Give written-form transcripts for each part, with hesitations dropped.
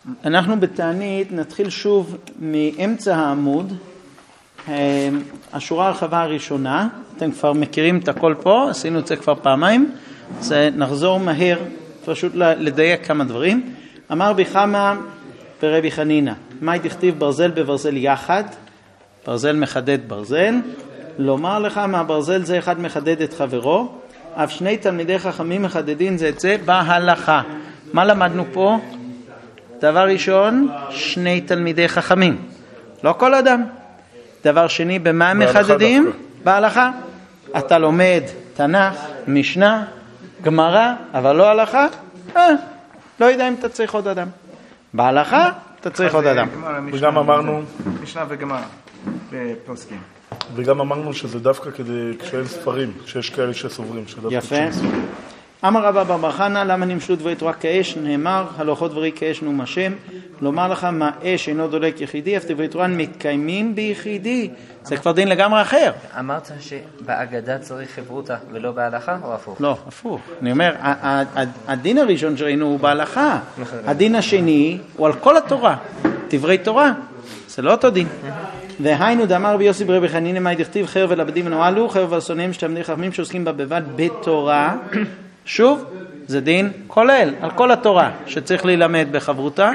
אנחנו בתענית נתחיל שוב מאמצע העמוד, השורה הרחבה הראשונה, אתם כבר מכירים את הכל פה, עשינו את זה כבר פעמיים, אז נחזור מהר, פשוט לדייק כמה דברים. אמר ביחמה ברבי חנינא, מאי דכתיב ברזל בברזל יחד, ברזל מחדד ברזל, לומר לך מהברזל זה אחד מחדד את חברו, אף שני תלמידי חכמים מחדדים זה את זה בהלכה. מה למדנו פה? דבר ראשון, שני תלמידי חכמים, לא כל אדם. דבר שני, במה הם מחדדים? בהלכה. אתה לומד תנ"ך, משנה, גמרא, אבל לא הלכה? לא יודע אם אתה צריך עוד אדם. בהלכה אתה צריך עוד אדם. וגם אמרנו משנה וגמרא בפוסקים. וגם אמרנו שזה דווקא כדי כשאין ספרים, שיש כאלה שסוברים. יפה. אמר רבא בר בר חנא, למה נמשלו דברי תורה כאש? נאמר, הלכות דברי כאש נאום השם. לומר לך מה אש אינו דולק יחידי, אף דברי תורה מקיימים ביחידי. זה כבר דין לגמרי אחר. אמרת שבאגדה צריך חברותא ולא בהלכה או הפוך? לא, הפוך. אני אומר, הדין הראשון שראינו הוא בהלכה. הדין השני הוא על כל התורה. דברי תורה. זה לא אותו דין. והיינו דאמר רבי יוסי ברבי חנינא מאי דכתיב חרב אל עבדים נועלו, חרב על שונאיהם תלמידי חכמים שעוסקים בה בלבד בתורה. שוב, זה דין כולל על כל התורה שצריך להילמד בחברותא.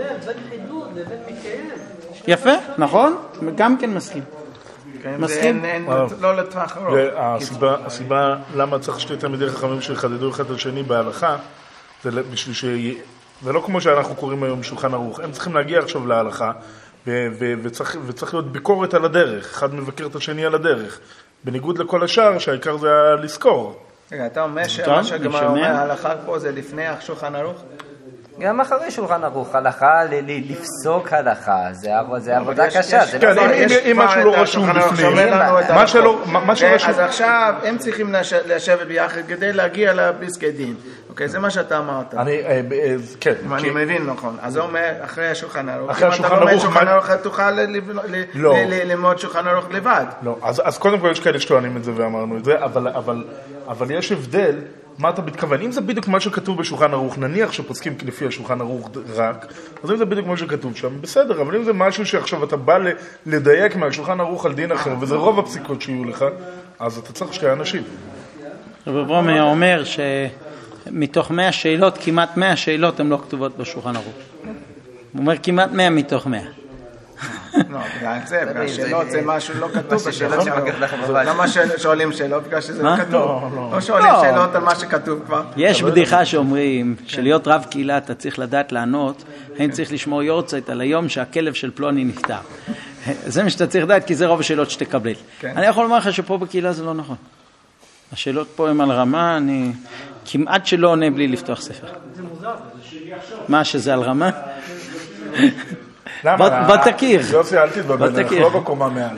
יפה, נכון? גם כן מסכים. מסכים? לא לטווח ארוך. הסיבה למה צריך שתי תלמידי חכמים שיחדדו אחד את השני בהלכה, זה בשביל ולא כמו שאנחנו קוראים היום שולחן ערוך, הם צריכים להגיע עכשיו להלכה, וצריך להיות ביקורת על הדרך, אחד מבקר את השני על הדרך, בניגוד לכל השאר שהעיקר זה לזכור. רגע, אתה אומר שמה שהגמרא אומר, ההלכה פה זה לפני שולחן ערוך? גם אחרי שולחן ערוך, הלכה, לפסוק הלכה, זה עבודה קשה. אם משהו לא רשום בפנים, מה שרשום. אז עכשיו הם צריכים לשבת ביחד כדי להגיע לפסקי דין. אוקיי, זה מה שאתה אמרת. כן. אם אני מבין נכון. אז זה אומר, אחרי השולחן ערוך. אחרי השולחן ערוך. אם אתה לומד שולחן ערוך, תוכל ללמוד שולחן ערוך לבד. לא, אז קודם כל יש כאלה שטוענים את זה ואמרנו את זה, אבל יש הבדל. מה אתה מתכוון? אם זה בדיוק מה שכתוב בשולחן ערוך, נניח שפוסקים לפי השולחן ערוך רק, אז אם זה בדיוק מה שכתוב שם, בסדר, אבל אם זה משהו שעכשיו אתה בא לדייק מהשולחן ערוך על דין אחר, וזה רוב הפסיקות שיהיו לך, אז אתה צריך שתי אנשים. רב ברומי אומר שמתוך 100 שאלות, כמעט 100 שאלות הן לא כתובות בשולחן ערוך. הוא אומר כמעט 100 מתוך 100. לא, השאלות זה משהו לא כתוב בשאלות. למה שואלים שאלות? בגלל שזה לא כתוב. לא שואלים שאלות על מה שכתוב כבר. יש בדיחה שאומרים שלהיות רב קהילה אתה צריך לדעת לענות, האם צריך לשמור יורצייט על היום שהכלב של פלוני נפטר. זה מה שאתה צריך לדעת, כי זה רוב השאלות שתקבל. אני יכול לומר לך שפה בקהילה זה לא נכון. השאלות פה הן על רמה, אני כמעט שלא עונה בלי לפתוח ספר. זה מוזר, זה שלי עכשיו. מה, שזה על רמה? למה? בוא תכיר. יוסי, אל תתבלבל, אנחנו לא בקומה מעל.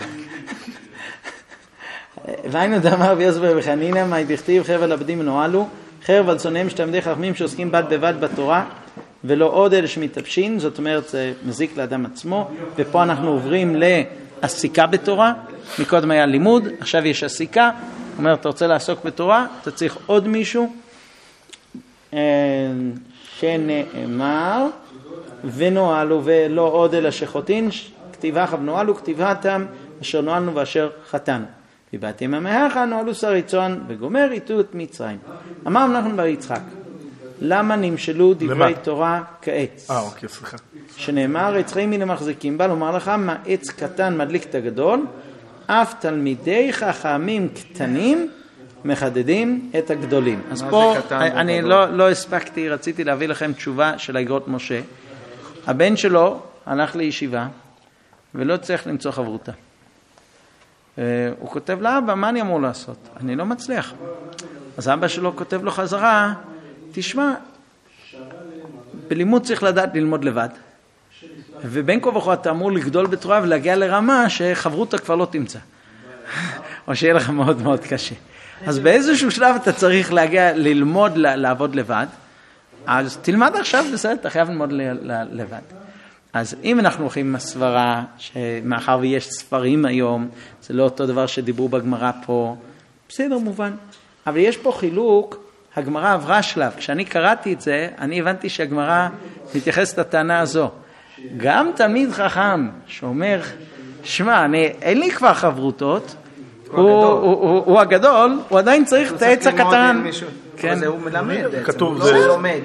והיינו דאמר רבי יוסי ברבי חנינא מאי דכתיב חרב על עבדים נועלו, חרב על שונאיהם תלמידי חכמים שעוסקים בד בבד בתורה, ולא עוד אלה שמתאפשין, זאת אומרת זה מזיק לאדם עצמו, ופה אנחנו עוברים לעסיקה בתורה, מקודם היה לימוד, עכשיו יש עסיקה, זאת אומרת אתה רוצה לעסוק בתורה, אתה צריך עוד מישהו, שנאמר, ונועלו ולא עוד אלא שחוטין, כתיבה חב נועלו, כתיבתם אשר נועלנו ואשר חטאנו. ובאתם המאחה נועלו שריצון וגומר איתו את מצרים. אמר נחמן בר יצחק, למה נמשלו דברי תורה כעץ? אוקיי, סליחה. שנאמר, עץ חיים מן המחזיקים בה, לומר לך, מה עץ קטן מדליק את הגדול, אף תלמידי חכמים קטנים מחדדים את הגדולים. אז פה אני לא הספקתי, רציתי להביא לכם תשובה של האגרות משה. הבן שלו הלך לישיבה ולא צריך למצוא חברותא. הוא כותב לאבא, מה אני אמור לעשות? אני לא מצליח. אז אבא שלו כותב לו חזרה, תשמע, בלימוד צריך לדעת ללמוד לבד. ובין כה וכה אתה אמור לגדול בתורה ולהגיע לרמה שחברותא כבר לא תמצא. או שיהיה לך מאוד מאוד קשה. אז באיזשהו שלב אתה צריך להגיע ללמוד לעבוד לבד. אז תלמד עכשיו, בסדר, אתה חייב ללמוד לבד. אז אם אנחנו הולכים עם הסברה, שמאחר ויש ספרים היום, זה לא אותו דבר שדיברו בגמרא פה, בסדר, מובן. אבל יש פה חילוק, הגמרא עברה שלב. כשאני קראתי את זה, אני הבנתי שהגמרא מתייחסת לטענה הזו. גם תלמיד חכם שאומר, שמע, אין לי כבר חברותות, הוא הגדול, הוא עדיין צריך את העץ הקטן. כן. זה הוא מלמד. כתוב זה לומד.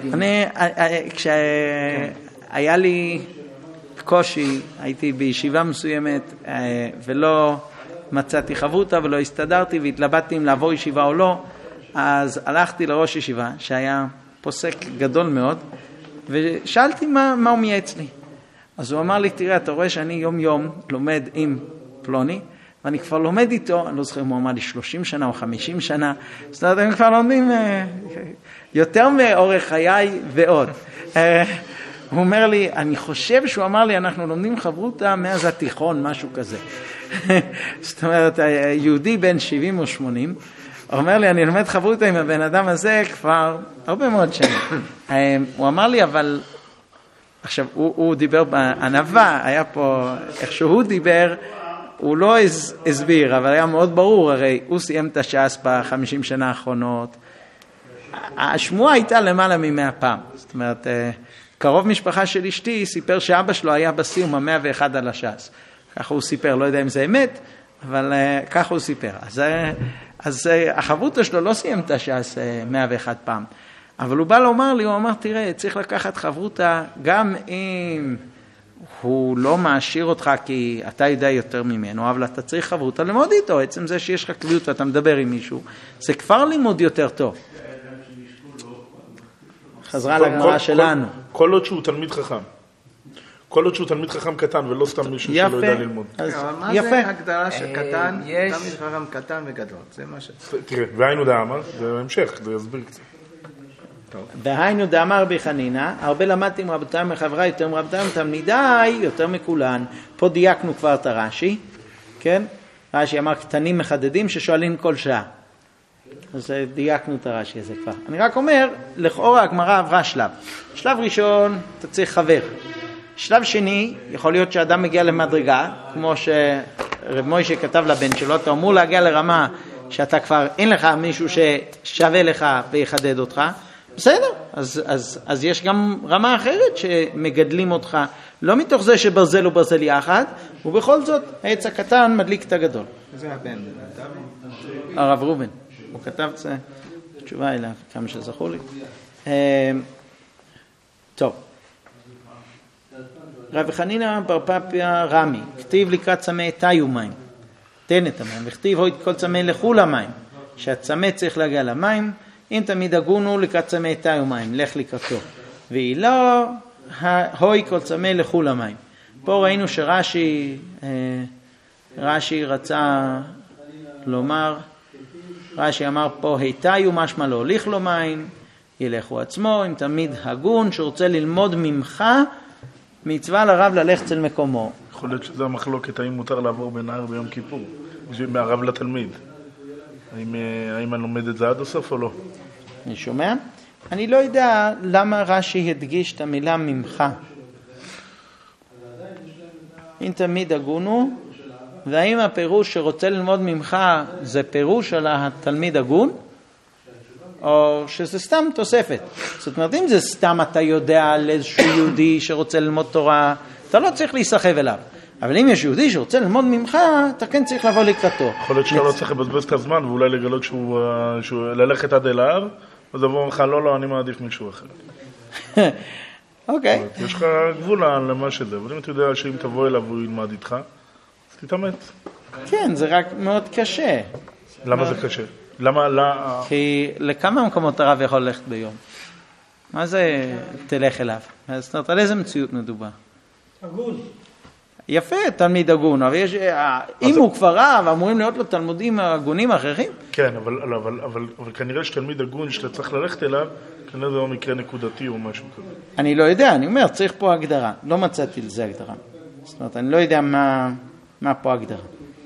כשהיה לי קושי, הייתי בישיבה מסוימת, ולא מצאתי חברותה ולא הסתדרתי, והתלבטתי אם לעבור ישיבה או לא, אז הלכתי לראש ישיבה, שהיה פוסק גדול מאוד, ושאלתי מה הוא מייעץ לי. אז הוא אמר לי, תראה, אתה רואה שאני יום יום לומד עם פלוני, ואני כבר לומד איתו, אני לא זוכר אם הוא אמר לי 30 שנה או 50 שנה, זאת אומרת, הם כבר לומדים יותר מאורך חיי ועוד. הוא אומר לי, אני חושב שהוא אמר לי, אנחנו לומדים חברותה מאז התיכון, משהו כזה. זאת אומרת, יהודי בן 70 או 80, אומר לי, אני לומד חברותה עם הבן אדם הזה כבר הרבה מאוד שנים. הוא אמר לי, אבל עכשיו, הוא דיבר בענווה, היה פה, איך שהוא דיבר, הוא לא הסביר, אבל היה מאוד ברור, הרי הוא סיים את הש"ס ב50 שנה האחרונות. השמועה הייתה למעלה מ100 פעם. זאת אומרת, קרוב משפחה של אשתי סיפר שאבא שלו היה בסיום 101 על הש"ס. ככה הוא סיפר, לא יודע אם זה אמת, אבל ככה הוא סיפר. אז החברותה שלו לא סיים את הש"ס 101 פעם. אבל הוא בא לומר לי, הוא אמר, תראה, צריך לקחת חברותה, גם אם הוא לא מעשיר אותך כי אתה יודע יותר ממנו, אבל אתה צריך חברותה ללמוד איתו, עצם זה שיש לך קביעות ואתה מדבר עם מישהו, זה כבר לימוד יותר טוב. חזרה לגמרא שלנו. כל עוד שהוא תלמיד חכם. כל עוד שהוא תלמיד חכם קטן ולא סתם מישהו שלא יודע ללמוד. אבל מה זה הגדרה של קטן, תלמיד חכם קטן וגדול? זה מה ש... תראה, והיינו דאמר, זה המשך, זה יסביר קצת. והיינו דאמר רבי חנינא, הרבה למדתי עם רבותיי מחבריי יותר מרבותיי מתלמידיי יותר מכולן. פה דייקנו כבר את הרש"י, כן? רש"י אמר קטנים מחדדים ששואלים כל שעה. אז דייקנו את הרש"י הזה כבר. אני רק אומר, לכאורה הגמרא עברה שלב. שלב ראשון, אתה צריך חבר. שלב שני, יכול להיות שאדם מגיע למדרגה, כמו שרב מוישה כתב לבן שלו, אתה אמור להגיע לרמה שאתה כבר אין לך מישהו ששווה לך ויחדד אותך. בסדר, אז יש גם רמה אחרת שמגדלים אותך, לא מתוך זה שברזל הוא ברזל יחד, ובכל זאת העץ הקטן מדליק את הגדול. זה הבן, הרב רובן, הוא כתב את זה, תשובה אליו, כמה שזכור לי. טוב. רבי חנינא בר פפיא רמי, כתיב לקראת צמא תיו מים, תן את המים, וכתיב הוי כל צמא לכו למים, שהצמא צריך להגיע למים, אם תמיד הגונו לקראת צמא תיו מים, לך לקראתו, והיא לא, הוי כל צמא לכו למים. פה ראינו רש"י רצה לומר, רש"י אמר פה היתיו משמע לא הוליך לו מים, ילכו עצמו, אם תמיד הגון שרוצה ללמוד ממך, מצווה לרב ללכת אצל מקומו. יכול להיות שזה המחלוקת, האם מותר לעבור בנהר ביום כיפור, מהרב לתלמיד. האם אני לומד את זה עד הסוף או לא? אני שומע? אני לא יודע למה רש"י הדגיש את המילה ממך. אם תמיד הגונו, והאם הפירוש שרוצה ללמוד ממך זה פירוש על התלמיד הגון? או שזה סתם תוספת. זאת אומרת, אם זה סתם אתה יודע על איזשהו יהודי שרוצה ללמוד תורה, אתה לא צריך להיסחב אליו. אבל אם יש יהודי שרוצה ללמוד ממך, אתה כן צריך לבוא לקראתו. יכול להיות שאתה לא צריך לבזבז את הזמן, ואולי לגלות שהוא ללכת עד אל ההר, אז יבוא ממך, לא, אני מעדיף מישהו אחר. אוקיי. יש לך גבול למה שזה, אבל אם אתה יודע שאם תבוא אליו והוא ילמד איתך, אז תתאמץ. כן, זה רק מאוד קשה. למה זה קשה? כי לכמה מקומות הרב יכול ללכת ביום? מה זה תלך אליו? זאת אומרת, על איזה מציאות מדובר? הגון. יפה, תלמיד הגון, אבל אם הוא כבר רב, אמורים להיות לו תלמודים הגונים אחרים? כן, אבל כנראה שתלמיד הגון שאתה צריך ללכת אליו, כנראה זה לא מקרה נקודתי או משהו כזה. אני לא יודע, אני אומר, צריך פה הגדרה. לא מצאתי לזה הגדרה. זאת אומרת, אני לא יודע מה פה הגדרה.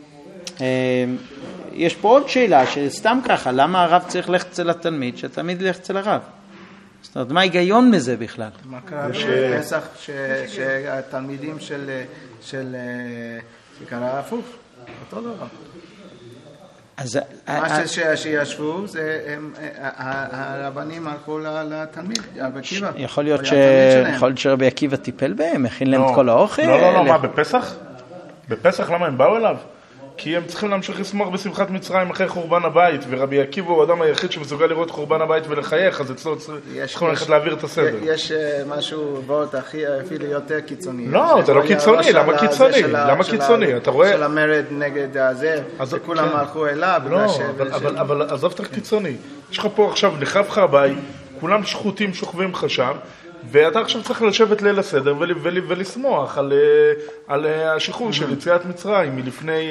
יש פה עוד שאלה, שסתם ככה, למה הרב צריך ללכת אצל התלמיד, שהתלמיד ילך אצל הרב? זאת אומרת, מה ההיגיון מזה בכלל? מה קרה בפסח שהתלמידים של שקרה הפוך? אותו דבר. מה שישבו, הרבנים הלכו לתלמיד, רבי עקיבא. יכול להיות שרבי עקיבא טיפל בהם, הכין להם את כל האוכל. לא, מה, בפסח? בפסח למה הם באו אליו? כי הם צריכים להמשיך לשמוח בשמחת מצרים אחרי חורבן הבית, ורבי עקיבא הוא האדם היחיד שמסוגל לראות חורבן הבית ולחייך, אז אצלו צריכים ללכת להעביר את הסדר. יש משהו ועוד אפילו יותר קיצוני. לא, זה לא קיצוני, למה קיצוני? למה קיצוני? אתה רואה? של המרד נגד הזה, וכולם הלכו אליו. לא, אבל עזוב את קיצוני. יש לך פה עכשיו, נחרב לך הבית, כולם שחוטים שוכבים לך שם, ואתה עכשיו צריך לשבת ליל הסדר ולשמוח על השחרור של יציאת מצרים מלפני,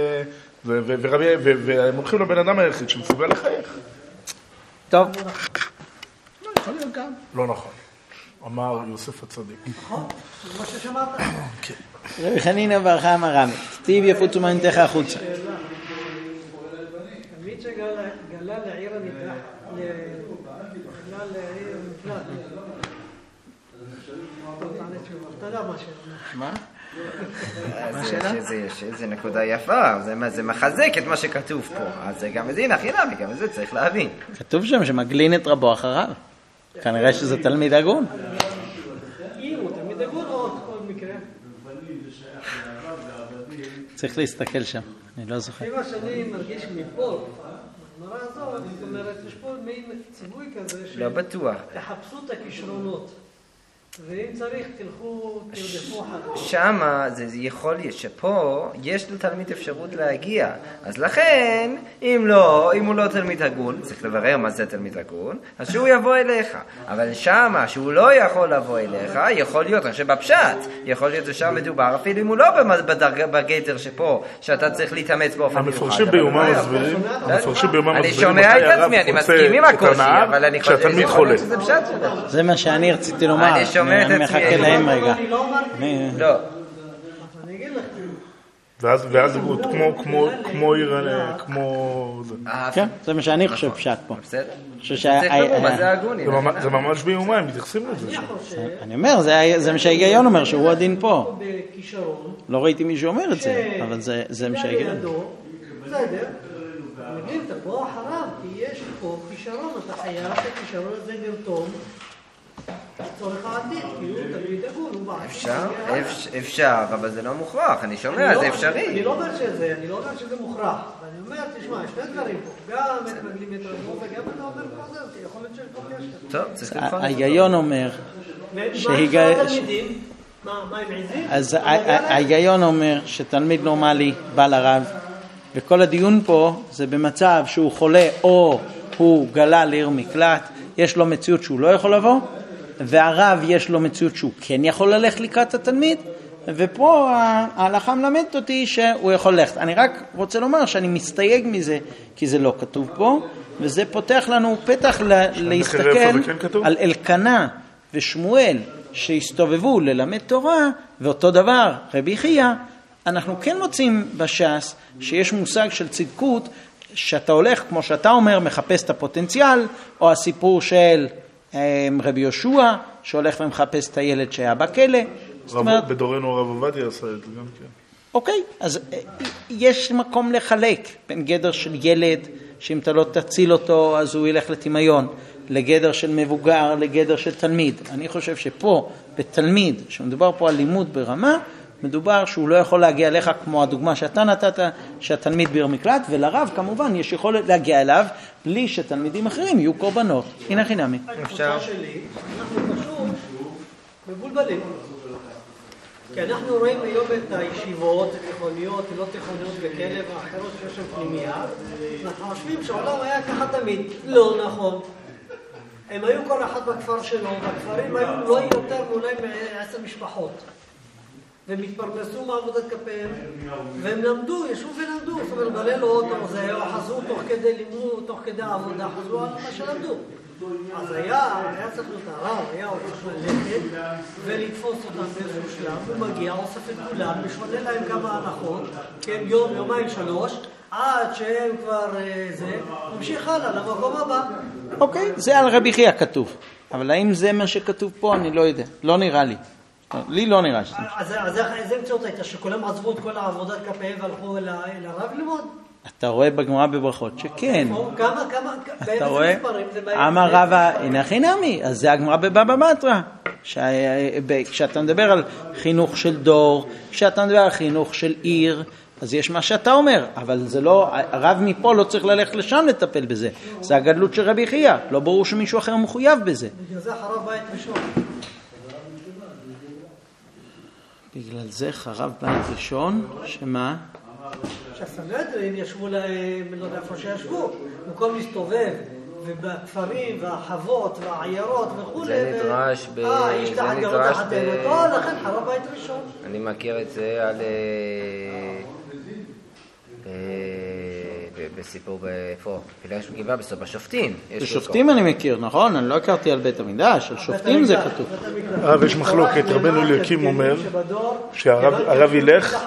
והם הולכים לבן אדם היחיד שמסוגל לחייך. טוב. לא נכון. אמר יוסף הצדיק. נכון, זה מה ששמעת. רבי חנינא בר חמא רמי, סתיו יפוצו מעינתך החוצה. תלמיד שגלה לעיר המקלט, אתה יודע מה זה נקודה יפה, זה מחזק את מה שכתוב פה, אז זה גם מזין הכי נמי, גם זה צריך להבין. כתוב שם שמגלין את רבו אחריו, כנראה שזה תלמיד הגון. אם הוא תלמיד הגון או עוד כל מקרה? צריך להסתכל שם, אני לא זוכר. לפי מה שאני מרגיש מפה, בגמרא הזאת, זאת אומרת, יש פה מין ציווי כזה, לא בטוח. תחפשו את הכישרונות. ואם צריך, תרדפו אחר. שמה זה יכול להיות שפה יש לתלמיד אפשרות להגיע. אז לכן, אם הוא לא תלמיד הגון, צריך לברר מה זה תלמיד הגון, אז שהוא יבוא אליך. אבל שמה שהוא לא יכול לבוא אליך, יכול להיות, אני חושב בפשט, יכול להיות ששם מדובר, אפילו אם הוא לא בגדר שפה, שאתה צריך להתאמץ באופן מיוחד. המפרשים ביומם מסבירים, אני שומע את עצמי, אני מסכים עם הקושי, אבל אני חושב שזה פשט שלך. זה מה שאני רציתי לומר. אני מחכה להם רגע. לא. ואז הוא כמו עיר, כמו זה. כן, זה מה שאני חושב פשט פה. זה ממש ביומיים, מתייחסים לזה. אני אומר, זה מה שההיגיון אומר, שהוא הדין פה. לא ראיתי מישהו אומר את זה, אבל זה מה שההיגיון. בסדר. מבין, תבוא אחריו, כי יש פה כישרון, אתה חייב את הכישרון הזה לרתום. צורך העתיד, כאילו תלמיד הגון, הוא בא. אפשר, אבל זה לא מוכרח, אני שומע, זה אפשרי. אני לא אומר שזה מוכרח, אני אומר, תשמע, יש שני דברים פה, גם את מגלים את רבו וגם אתה אומר פה זה, יכול להיות שיש פה קשר. טוב, צריך לבחון. ההיגיון אומר מה אפשר התלמידים? מה הם עזים? אז ההיגיון אומר שתלמיד נורמלי בא לרב, וכל הדיון פה זה במצב שהוא חולה או הוא גלה לעיר מקלט, יש לו מציאות שהוא לא יכול לבוא, והרב יש לו מציאות שהוא כן יכול ללכת לקראת התלמיד, ופה ההלכה מלמדת אותי שהוא יכול ללכת. אני רק רוצה לומר שאני מסתייג מזה, כי זה לא כתוב פה, וזה פותח לנו פתח להסתכל על אלקנה ושמואל שהסתובבו ללמד תורה, ואותו דבר רבי חייא. אנחנו כן מוצאים בש"ס שיש מושג של צדקות, שאתה הולך, כמו שאתה אומר, מחפש את הפוטנציאל, או הסיפור של רבי יהושע, שהולך ומחפש את הילד שהיה בכלא. בדורנו הרב עובדיה עשה את זה גם כן. אוקיי, אז יש מקום לחלק בין גדר של ילד, שאם אתה לא תציל אותו, אז הוא ילך לטמיון, לגדר של מבוגר, לגדר של תלמיד. אני חושב שפה, בתלמיד, שמדובר פה על לימוד ברמה, מדובר שהוא לא יכול להגיע אליך כמו הדוגמה שאתה נתת, שהתלמיד בעיר מקלט, ולרב כמובן יש יכולת להגיע אליו, בלי שתלמידים אחרים יהיו קורבנות. הנה חינמי. התחושה שלי, אנחנו פשוט מבולבלים. כי אנחנו רואים היום את הישיבות, התיכוניות, לא תיכוניות וכאלה ואחרות שיש שם פנימיה, אנחנו חושבים שהעולם היה ככה תמיד. לא נכון. הם היו כל אחד בכפר שלו, בכפרים היו לא יותר מאולי מ10 משפחות. והם התפרנסו מעבודת כפיהם, והם למדו, ישבו ולמדו, זאת אומרת, בלילות, או חזרו תוך כדי לימוד, תוך כדי העבודה, חזרו על מה שלמדו. אז היה צריך להיות הרב, היה צריך ללכת ולתפוס אותם באיזשהו שלב, הוא מגיע, אוסף את כולם, משונה להם כמה הנחות, כן, יום, יומיים, 3, עד שהם כבר ממשיך הלאה למקום הבא. אוקיי, זה על רבי חייא כתוב, אבל האם זה מה שכתוב פה, אני לא יודע, לא נראה לי. לי לא נראה שזה. אז איזה מציאות הייתה? שכולם עזבו את כל העבודת כפיהם והלכו אל הרב ללמוד? אתה רואה בגמרא בברכות שכן. כמה, אתה רואה? אמר רבא, הנה חינמי, אז זה הגמרא בבבא בתרא. כשאתה מדבר על חינוך של דור, כשאתה מדבר על חינוך של עיר, אז יש מה שאתה אומר, אבל זה לא, הרב מפה לא צריך ללכת לשם לטפל בזה. זה הגדלות של רבי חייא, לא ברור שמישהו אחר מחויב בזה. בגלל זה חרב בית ראשון. בגלל זה חרב בית ראשון, שמה? שהסנהדרין ישבו להם, לא יודע איפה שישבו, במקום להסתובב, ובכפרים והחוות והעיירות וכו'. זה נדרש יש תחת גרות תחתנו, לכן חרב בית ראשון. אני מכיר את זה על... בסיפור איפה? פילגש וגבעה בסוף השופטים. בשופטים אני מכיר, נכון? אני לא הכרתי על בית המקדש, על שופטים זה כתוב. הרב, יש מחלוקת, רבנו אליקים אומר שהרב ילך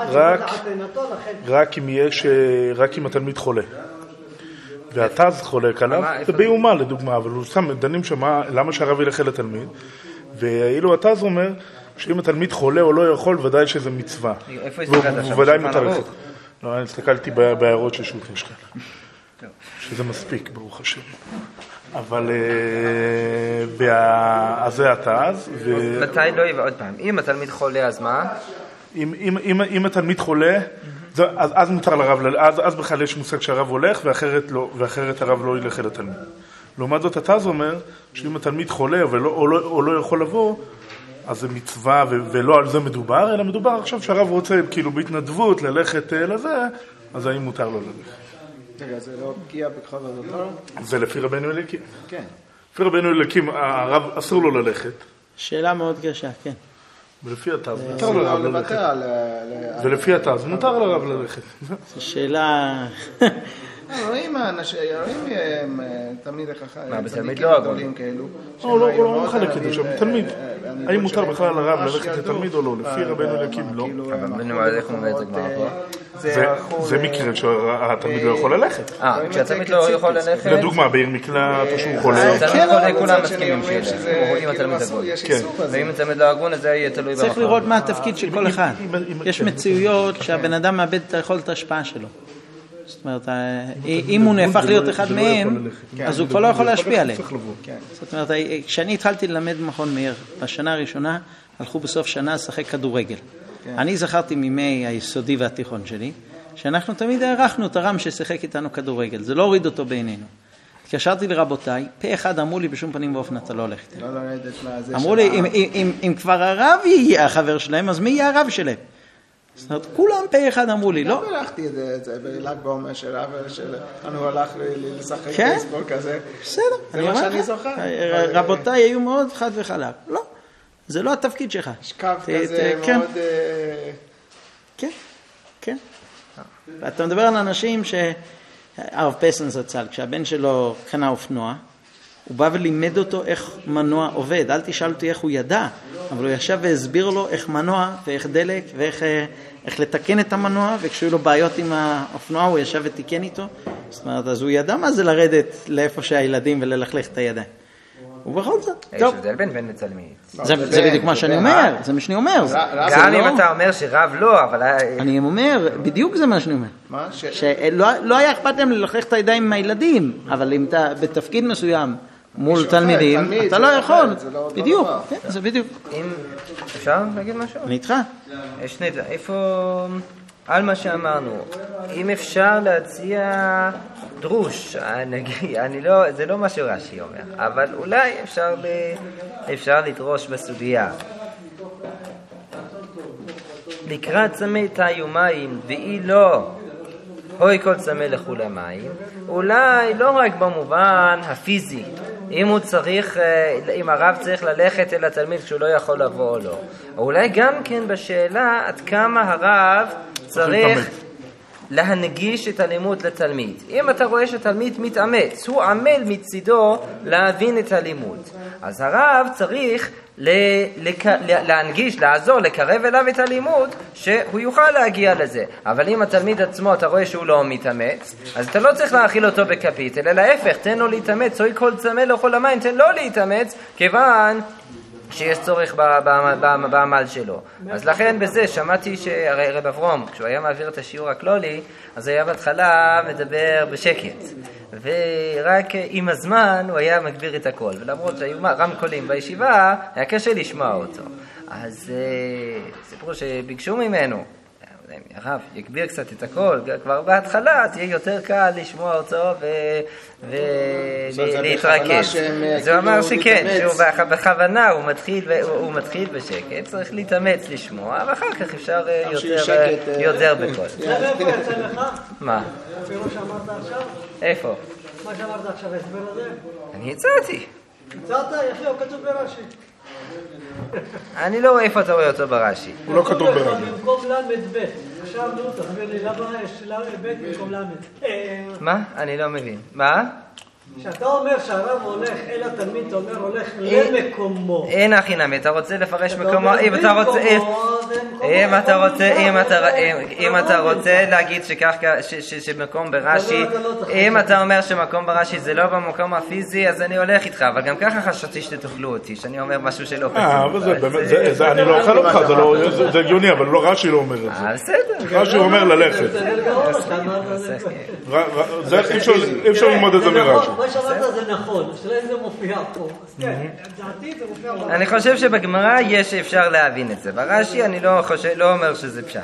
רק אם התלמיד חולה. והתז חולק עליו, זה ביומה לדוגמה, אבל הוא שם דנים שמה, למה שהרב ילך אל התלמיד, ואילו התז אומר שאם התלמיד חולה או לא יכול, ודאי שזה מצווה. איפה הסתכלת עכשיו? ודאי מתארכת. לא, אני הסתכלתי בהערות של שולחן שכן. שזה מספיק, ברוך השם. אבל אז זה התז. מתי לא יבוא עוד פעם? אם התלמיד חולה, אז מה? אם התלמיד חולה, אז מותר לרב, אז בכלל יש מושג שהרב הולך, ואחרת הרב לא ילך אל התלמיד. לעומת זאת, התז אומר שאם התלמיד חולה או לא יכול לבוא, אז זה מצווה, ולא על זה מדובר, אלא מדובר עכשיו שהרב רוצה כאילו בהתנדבות ללכת לזה, אז האם מותר לו ללכת. רגע, זה לא פגיעה בכבוד הדבר? זה לפי רבנו אליקים. כן. לפי רבנו אליקים, הרב אסור לו ללכת. שאלה מאוד קשה, כן. ולפי התז, מותר לרב ללכת. ולפי התז, מותר לרב ללכת. זו שאלה... רואים תלמיד החכם, בתלמיד לא הגדולים כאלו. לא מחלק את זה שם, תלמיד. האם מותר בכלל לרב ללכת לתלמיד או לא? לפי רבנו אליקים לא. אבל איך הוא אומר את זה גמרא פה? זה מקרה שהתלמיד לא יכול ללכת. כשהתלמיד לא יכול ללכת? לדוגמה, בעיר מקלט או שהוא חולה. תלמיד חולה כולם מסכימים שזה, אם התלמיד הגון. ואם התלמיד לא הגון, אז זה יהיה תלוי ברכה. צריך לראות מה התפקיד של כל אחד. יש מציאויות שהבן אדם מאבד את היכולת ההשפעה שלו. זאת אומרת, אם הוא נהפך להיות אחד מהם, אז הוא כבר לא יכול להשפיע עליהם. זאת אומרת, כשאני התחלתי ללמד במכון מאיר, בשנה הראשונה הלכו בסוף שנה לשחק כדורגל. אני זכרתי מימי היסודי והתיכון שלי, שאנחנו תמיד הערכנו את הרם ששיחק איתנו כדורגל, זה לא הוריד אותו בעינינו. התקשרתי לרבותיי, פה אחד אמרו לי בשום פנים ואופן אתה לא הולך איתנו. אמרו לי, אם כבר הרב יהיה החבר שלהם, אז מי יהיה הרב שלהם? זאת אומרת, כולם פה אחד אמרו לי, לא? גם הלכתי את זה בל"ג בעומר של אבא שלנו הלך לשחק בייסבול כזה. בסדר, זה מה שאני זוכר. רבותיי היו מאוד חד וחלק. לא, זה לא התפקיד שלך. יש קו כזה מאוד... כן, כן. ואתה מדבר על אנשים הרב פסן זצ"ל, כשהבן שלו קנה אופנוע, הוא בא ולימד אותו איך מנוע עובד. אל תשאל אותי איך הוא ידע, אבל הוא ישב והסביר לו איך מנוע ואיך דלק ואיך לתקן את המנוע, וכשהיו לו בעיות עם האופנוע הוא ישב ותיקן איתו. זאת אומרת, אז הוא ידע מה זה לרדת לאיפה שהילדים וללכלך את הידיים. ובכל זאת, יש הבדל בין בן לתלמיד. זה בדיוק מה שאני אומר, זה מה שאני אומר. גם אם אתה אומר שרב לא, אבל... אני אומר, בדיוק זה מה שאני אומר. מה? שלא היה אכפת להם ללכלך את הידיים עם הילדים, אבל אם אתה בתפקיד מסוים מול תלמידים, אתה לא יכול. בדיוק, זה בדיוק. אפשר להגיד משהו? אני איתך. איפה... על מה שאמרנו, אם אפשר להציע דרוש, זה לא מה שרש"י אומר, אבל אולי אפשר לדרוש בסוגיה. לקראת צמא תיומיים, ואי לא, הוי כל צמא לכו למים, אולי לא רק במובן הפיזי, אם הרב צריך ללכת אל התלמיד כשהוא לא יכול לבוא או לא, או אולי גם כן בשאלה עד כמה הרב צריך להנגיש את הלימוד לתלמיד. אם אתה רואה שתלמיד מתאמץ, הוא עמל מצידו להבין את הלימוד, אז הרב צריך להנגיש, לעזור, לקרב אליו את הלימוד, שהוא יוכל להגיע לזה. אבל אם התלמיד עצמו, אתה רואה שהוא לא מתאמץ, אז אתה לא צריך להאכיל אותו בכפית, אלא להפך, תן לו להתאמץ, סוי כל צמא לאכול המים, תן לו להתאמץ, כיוון שיש צורך בעמל שלו. אז לכן בזה שמעתי שהרי רב אברום, כשהוא היה מעביר את השיעור הכלולי, אז היה בהתחלה מדבר בשקט. ורק עם הזמן הוא היה מגביר את הכל. ולמרות שהיו רמקולים בישיבה, היה קשה לשמוע אותו. אז סיפרו שביקשו ממנו, הרב, יגביר קצת את הכל, כבר בהתחלה תהיה יותר קל לשמוע אותו ולהתרכז. אז הוא אמר שכן, שהוא בכוונה, הוא מתחיל בשקט, צריך להתאמץ לשמוע, ואחר כך אפשר יותר בקול. איפה יצא לך? מה? אפילו שאמרת עכשיו? איפה? מה שאמרת עכשיו, הסבר הזה? אני הצעתי. הצעת? יפה, הוא כתוב ברש"י. אני לא רואה איפה אתה רואה אותו ברש"י. הוא לא כתוב ברש"י. במקום למד ב'. עכשיו נו, תסביר לי למה יש ב' במקום למד. מה? אני לא מבין. מה? כשאתה אומר שהרב הולך אל התלמיד, אתה אומר הולך למקומו. אין הכי נמי, אתה רוצה לפרש מקומו, אם אתה רוצה להגיד שמקום ברש"י, אם אתה אומר שמקום ברש"י זה לא במקום הפיזי, אז אני הולך איתך, אבל גם ככה חשבתי שתאכלו אותי, שאני אומר משהו שלא כתוב. אבל זה אני לא אוכל אותך, זה הגיוני, אבל רש"י לא אומר את זה. בסדר. רש"י אומר ללכת. אי אפשר ללמוד את זה מרש"י. מה שאמרת זה נכון, השאלה אם זה מופיע פה. אז כן, דעתי זה מופיע פה. אני חושב שבגמרא יש אפשר להבין את זה. ברש"י אני לא אומר שזה פשט.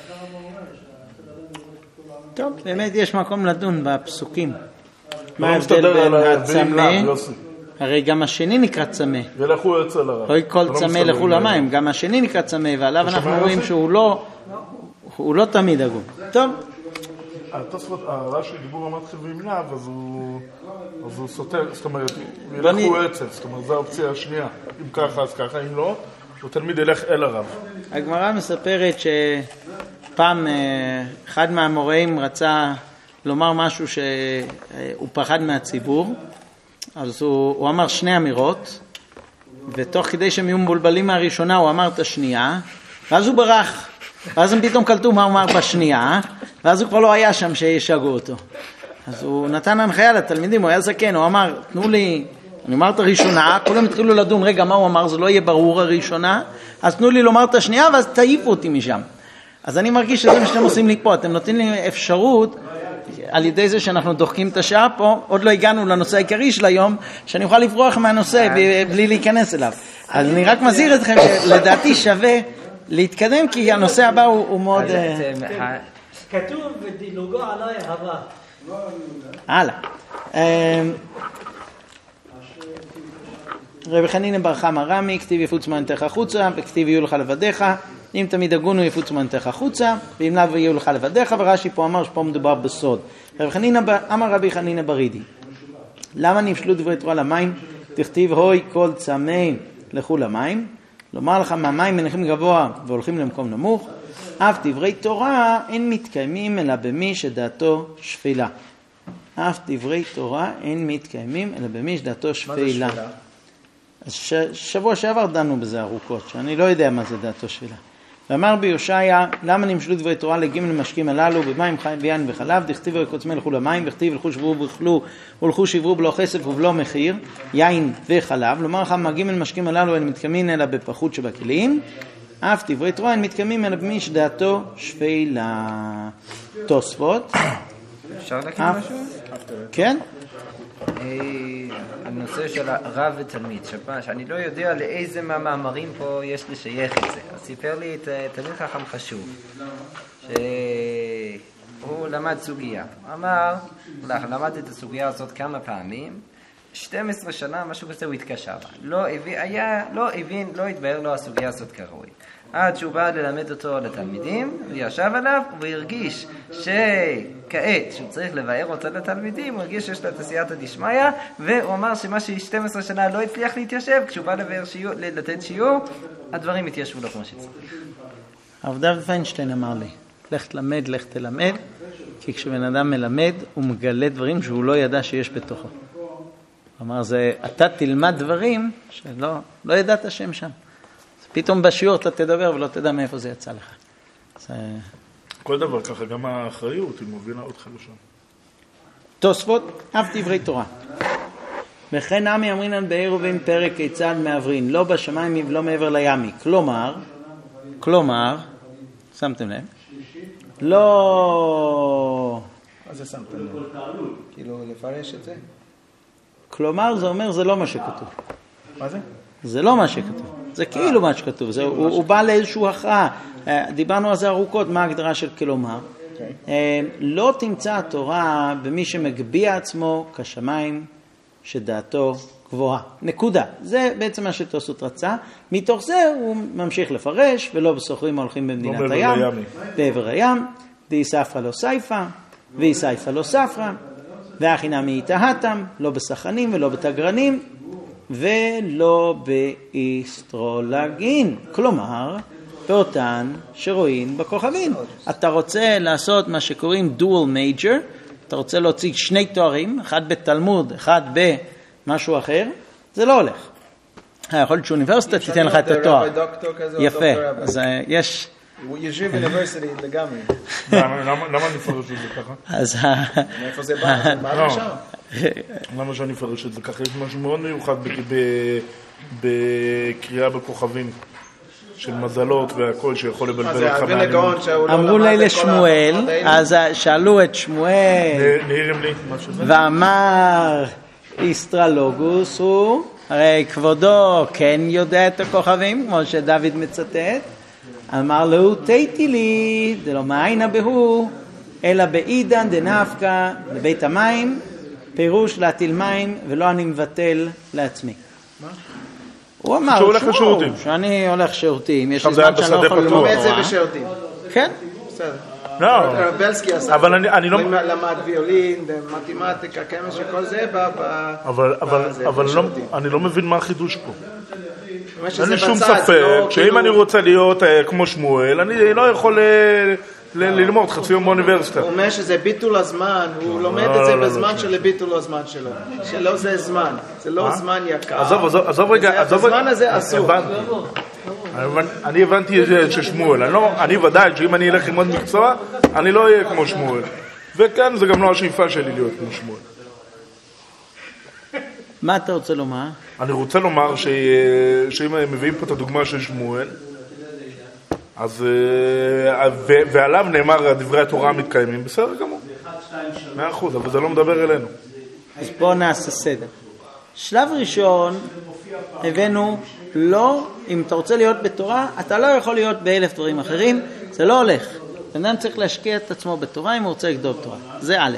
טוב, באמת יש מקום לדון בפסוקים. מה ההבדל בין הצמא? הרי גם השני נקרא צמא. ולכו אצל הרב. אוי כל צמא לכו למים. גם השני נקרא צמא, ועליו אנחנו רואים שהוא לא תמיד הגון. טוב. התוספות, הרש"י דיבור המתחיל וימנע, אז הוא סותר, זאת אומרת, ילכו אצל, זאת אומרת, זו האופציה השנייה. אם ככה, אז ככה, אם לא, הוא תלמיד ילך אל הרב. הגמרא מספרת שפעם אחד מהמוראים רצה לומר משהו שהוא פחד מהציבור, אז הוא אמר שני אמירות, ותוך כדי שהם יהיו מבולבלים מהראשונה, הוא אמר את השנייה, ואז הוא ברח. ואז הם פתאום קלטו מה הוא אמר בשנייה, ואז הוא כבר לא היה שם שישגעו אותו. אז הוא נתן הנחיה לתלמידים, הוא היה זקן, הוא אמר, תנו לי, אני אומר את הראשונה, כולם התחילו לדון, רגע, מה הוא אמר, זה לא יהיה ברור הראשונה, אז תנו לי לומר את השנייה, ואז תעיפו אותי משם. אז אני מרגיש שזה מה שאתם עושים לי פה, אתם נותנים לי אפשרות, על ידי זה שאנחנו דוחקים את השעה פה, עוד לא הגענו לנושא העיקרי של היום, שאני אוכל לברוח מהנושא בלי להיכנס אליו. אז אני רק מזהיר אתכם שלדעתי שווה להתקדם, כי הנושא הבא הוא מאוד... כתוב ודילוגו עליי הבא. הלאה. רבי חנינא בר חמא רמי, כתיב יפוץ מענתך החוצה, וכתיב יהיו לך לבדיך, אם תמיד הגונו יפוץ מענתך החוצה, ואם לאו יהיו לך לבדיך, ורש"י פה אמר שפה מדובר בסוד. אמר רבי חנינא ברידי, למה נפשלו דברי תורה למים? תכתיב הוי כל צמא לכו למים, לומר לך מהמים מניחים גבוה והולכים למקום נמוך, אף דברי תורה אין מתקיימים אלא במי שדעתו שפלה. אף דברי תורה אין מתקיימים אלא במי שדעתו שפלה. מה זה שפלה? אז שבוע שעבר דנו בזה ארוכות, שאני לא יודע מה זה דעתו שפלה. ואמר ביושעיה, למה נמשלו דברי תורה לגימל משקים הללו, במים ויין וחלב, דכתיב ויקוצמא לכו למים, וכתיב הלכו שברו ואכלו, והלכו שברו בלא כסף ובלא מחיר, יין וחלב, לומר לך מהגימל משקים הללו אין מתקיימים אלא בפחות שבכלים, אף דברי תורה אין מתקיימים אלא במי שדעתו שפלה. תוספות. אפשר להגיד משהו? כן. הנושא של הרב ותלמיד, שאני לא יודע לאיזה מהמאמרים פה יש לשייך את זה. אז סיפר לי את תלמיד חכם חשוב, שהוא למד סוגיה. אמר, למד את הסוגיה הזאת כמה פעמים, 12 שנה, משהו כזה הוא התקשר. לא התבהר לו הסוגיה הזאת כראוי. עד שהוא בא ללמד אותו לתלמידים, וישב עליו, והרגיש שכעת שהוא צריך לבאר אותה לתלמידים, הוא הרגיש שיש לה את הסייעתא דשמיא, והוא אמר שמה ש12 שנה לא הצליח להתיישב, כשהוא בא לתת שיעור, הדברים התיישבו לו כמו שצריך. הרב דוד פיינשטיין אמר לי, לך תלמד, לך תלמד, כי כשבן אדם מלמד, הוא מגלה דברים שהוא לא ידע שיש בתוכו. הוא אמר, אתה תלמד דברים שלא ידעת שהם שם. פתאום בשיעור אתה תדבר ולא תדע מאיפה זה יצא לך. כל דבר ככה, גם האחריות היא מובילה אותך לשם. תוספות, אף דברי תורה. וכן נמי אמרינן בעירובין פרק כיצד מעברין, לא בשמיים ולא מעבר לימי. כלומר, שמתם לב? לא... מה זה שמתם לב? כאילו לפרש את זה? כלומר זה אומר זה לא מה שכתוב. מה זה? זה לא מה שכתוב. זה כאילו מה שכתוב. הוא בא לאיזשהו הכרעה. דיברנו על זה ארוכות, מה ההגדרה של כלומר. לא תמצא התורה במי שמגביע עצמו כשמיים שדעתו גבוהה. נקודה. זה בעצם מה שתוספות רצה. מתוך זה הוא ממשיך לפרש, ולא בסוחרים הולכים במדינת הים, בעבר הים, די ספרה לא סייפה, ואי סייפה לא ספרה, והכינה מאיתהתם, לא בסחנים ולא בתגרנים, ולא באסטרולגין. כלומר, באותן שרואים בכוכבים. אתה רוצה לעשות מה שקוראים dual major, אתה רוצה להוציא שני תוארים, אחד בתלמוד, אחד במשהו אחר, זה לא הולך. יכול להיות שאוניברסיטה תיתן לך את התואר. יפה, אז יש... ישיב אוניברסיטי לגמרי. למה אני מפרש את זה ככה? אז... מאיפה זה בא? מה זה שם? למה שאני מפרש את זה ככה? יש משהו מאוד מיוחד בקריאה בכוכבים. של מזלות והכל שיכול לבלבל אותך מהאלימות. אמרו לי לשמואל, אז שאלו את שמואל, ואמר איסטרלוגוס הוא, הרי כבודו כן יודע את הכוכבים, כמו שדוד מצטט, אמר לו תהיתי לי, דלא מאיינה בהו, אלא בעידן דנפקה לבית המים, פירוש להטיל מים ולא אני מבטל לעצמי. מה? הוא אמר שאני הולך שירותים, יש לי זמן שאני לא יכול ללמוד. לומד זה בשירותים. כן? בסדר. לא. רבלסקי עשה. אבל אני לא... למד ויולין, מתמטיקה, כמה שכל זה בא... אבל אני לא מבין מה החידוש פה. אין לי שום ספק שאם אני רוצה להיות כמו שמואל, אני לא יכול ללמוד חצי יום באוניברסיטה. הוא אומר שזה ביטול הזמן, הוא לומד את זה בזמן של ביטול הזמן שלו. שלא זה זמן, זה לא זמן יקר. עזוב רגע, הזמן הזה אסור. אני הבנתי ששמואל, אני ודאי שאם אני אלך ללמוד מקצוע, אני לא אהיה כמו שמואל. וכאן זה גם לא השאיפה שלי להיות כמו שמואל. מה אתה רוצה לומר? אני רוצה לומר שאם מביאים פה את הדוגמה של שמואל, אז ועליו נאמר דברי התורה המתקיימים, בסדר גמור. 100%, אבל זה לא מדבר אלינו. אז בואו נעשה סדר. שלב ראשון, הבאנו, לא, אם אתה רוצה להיות בתורה, אתה לא יכול להיות באלף דברים אחרים, זה לא הולך. אדם צריך להשקיע את עצמו בתורה אם הוא רוצה לגדול תורה. זה א'.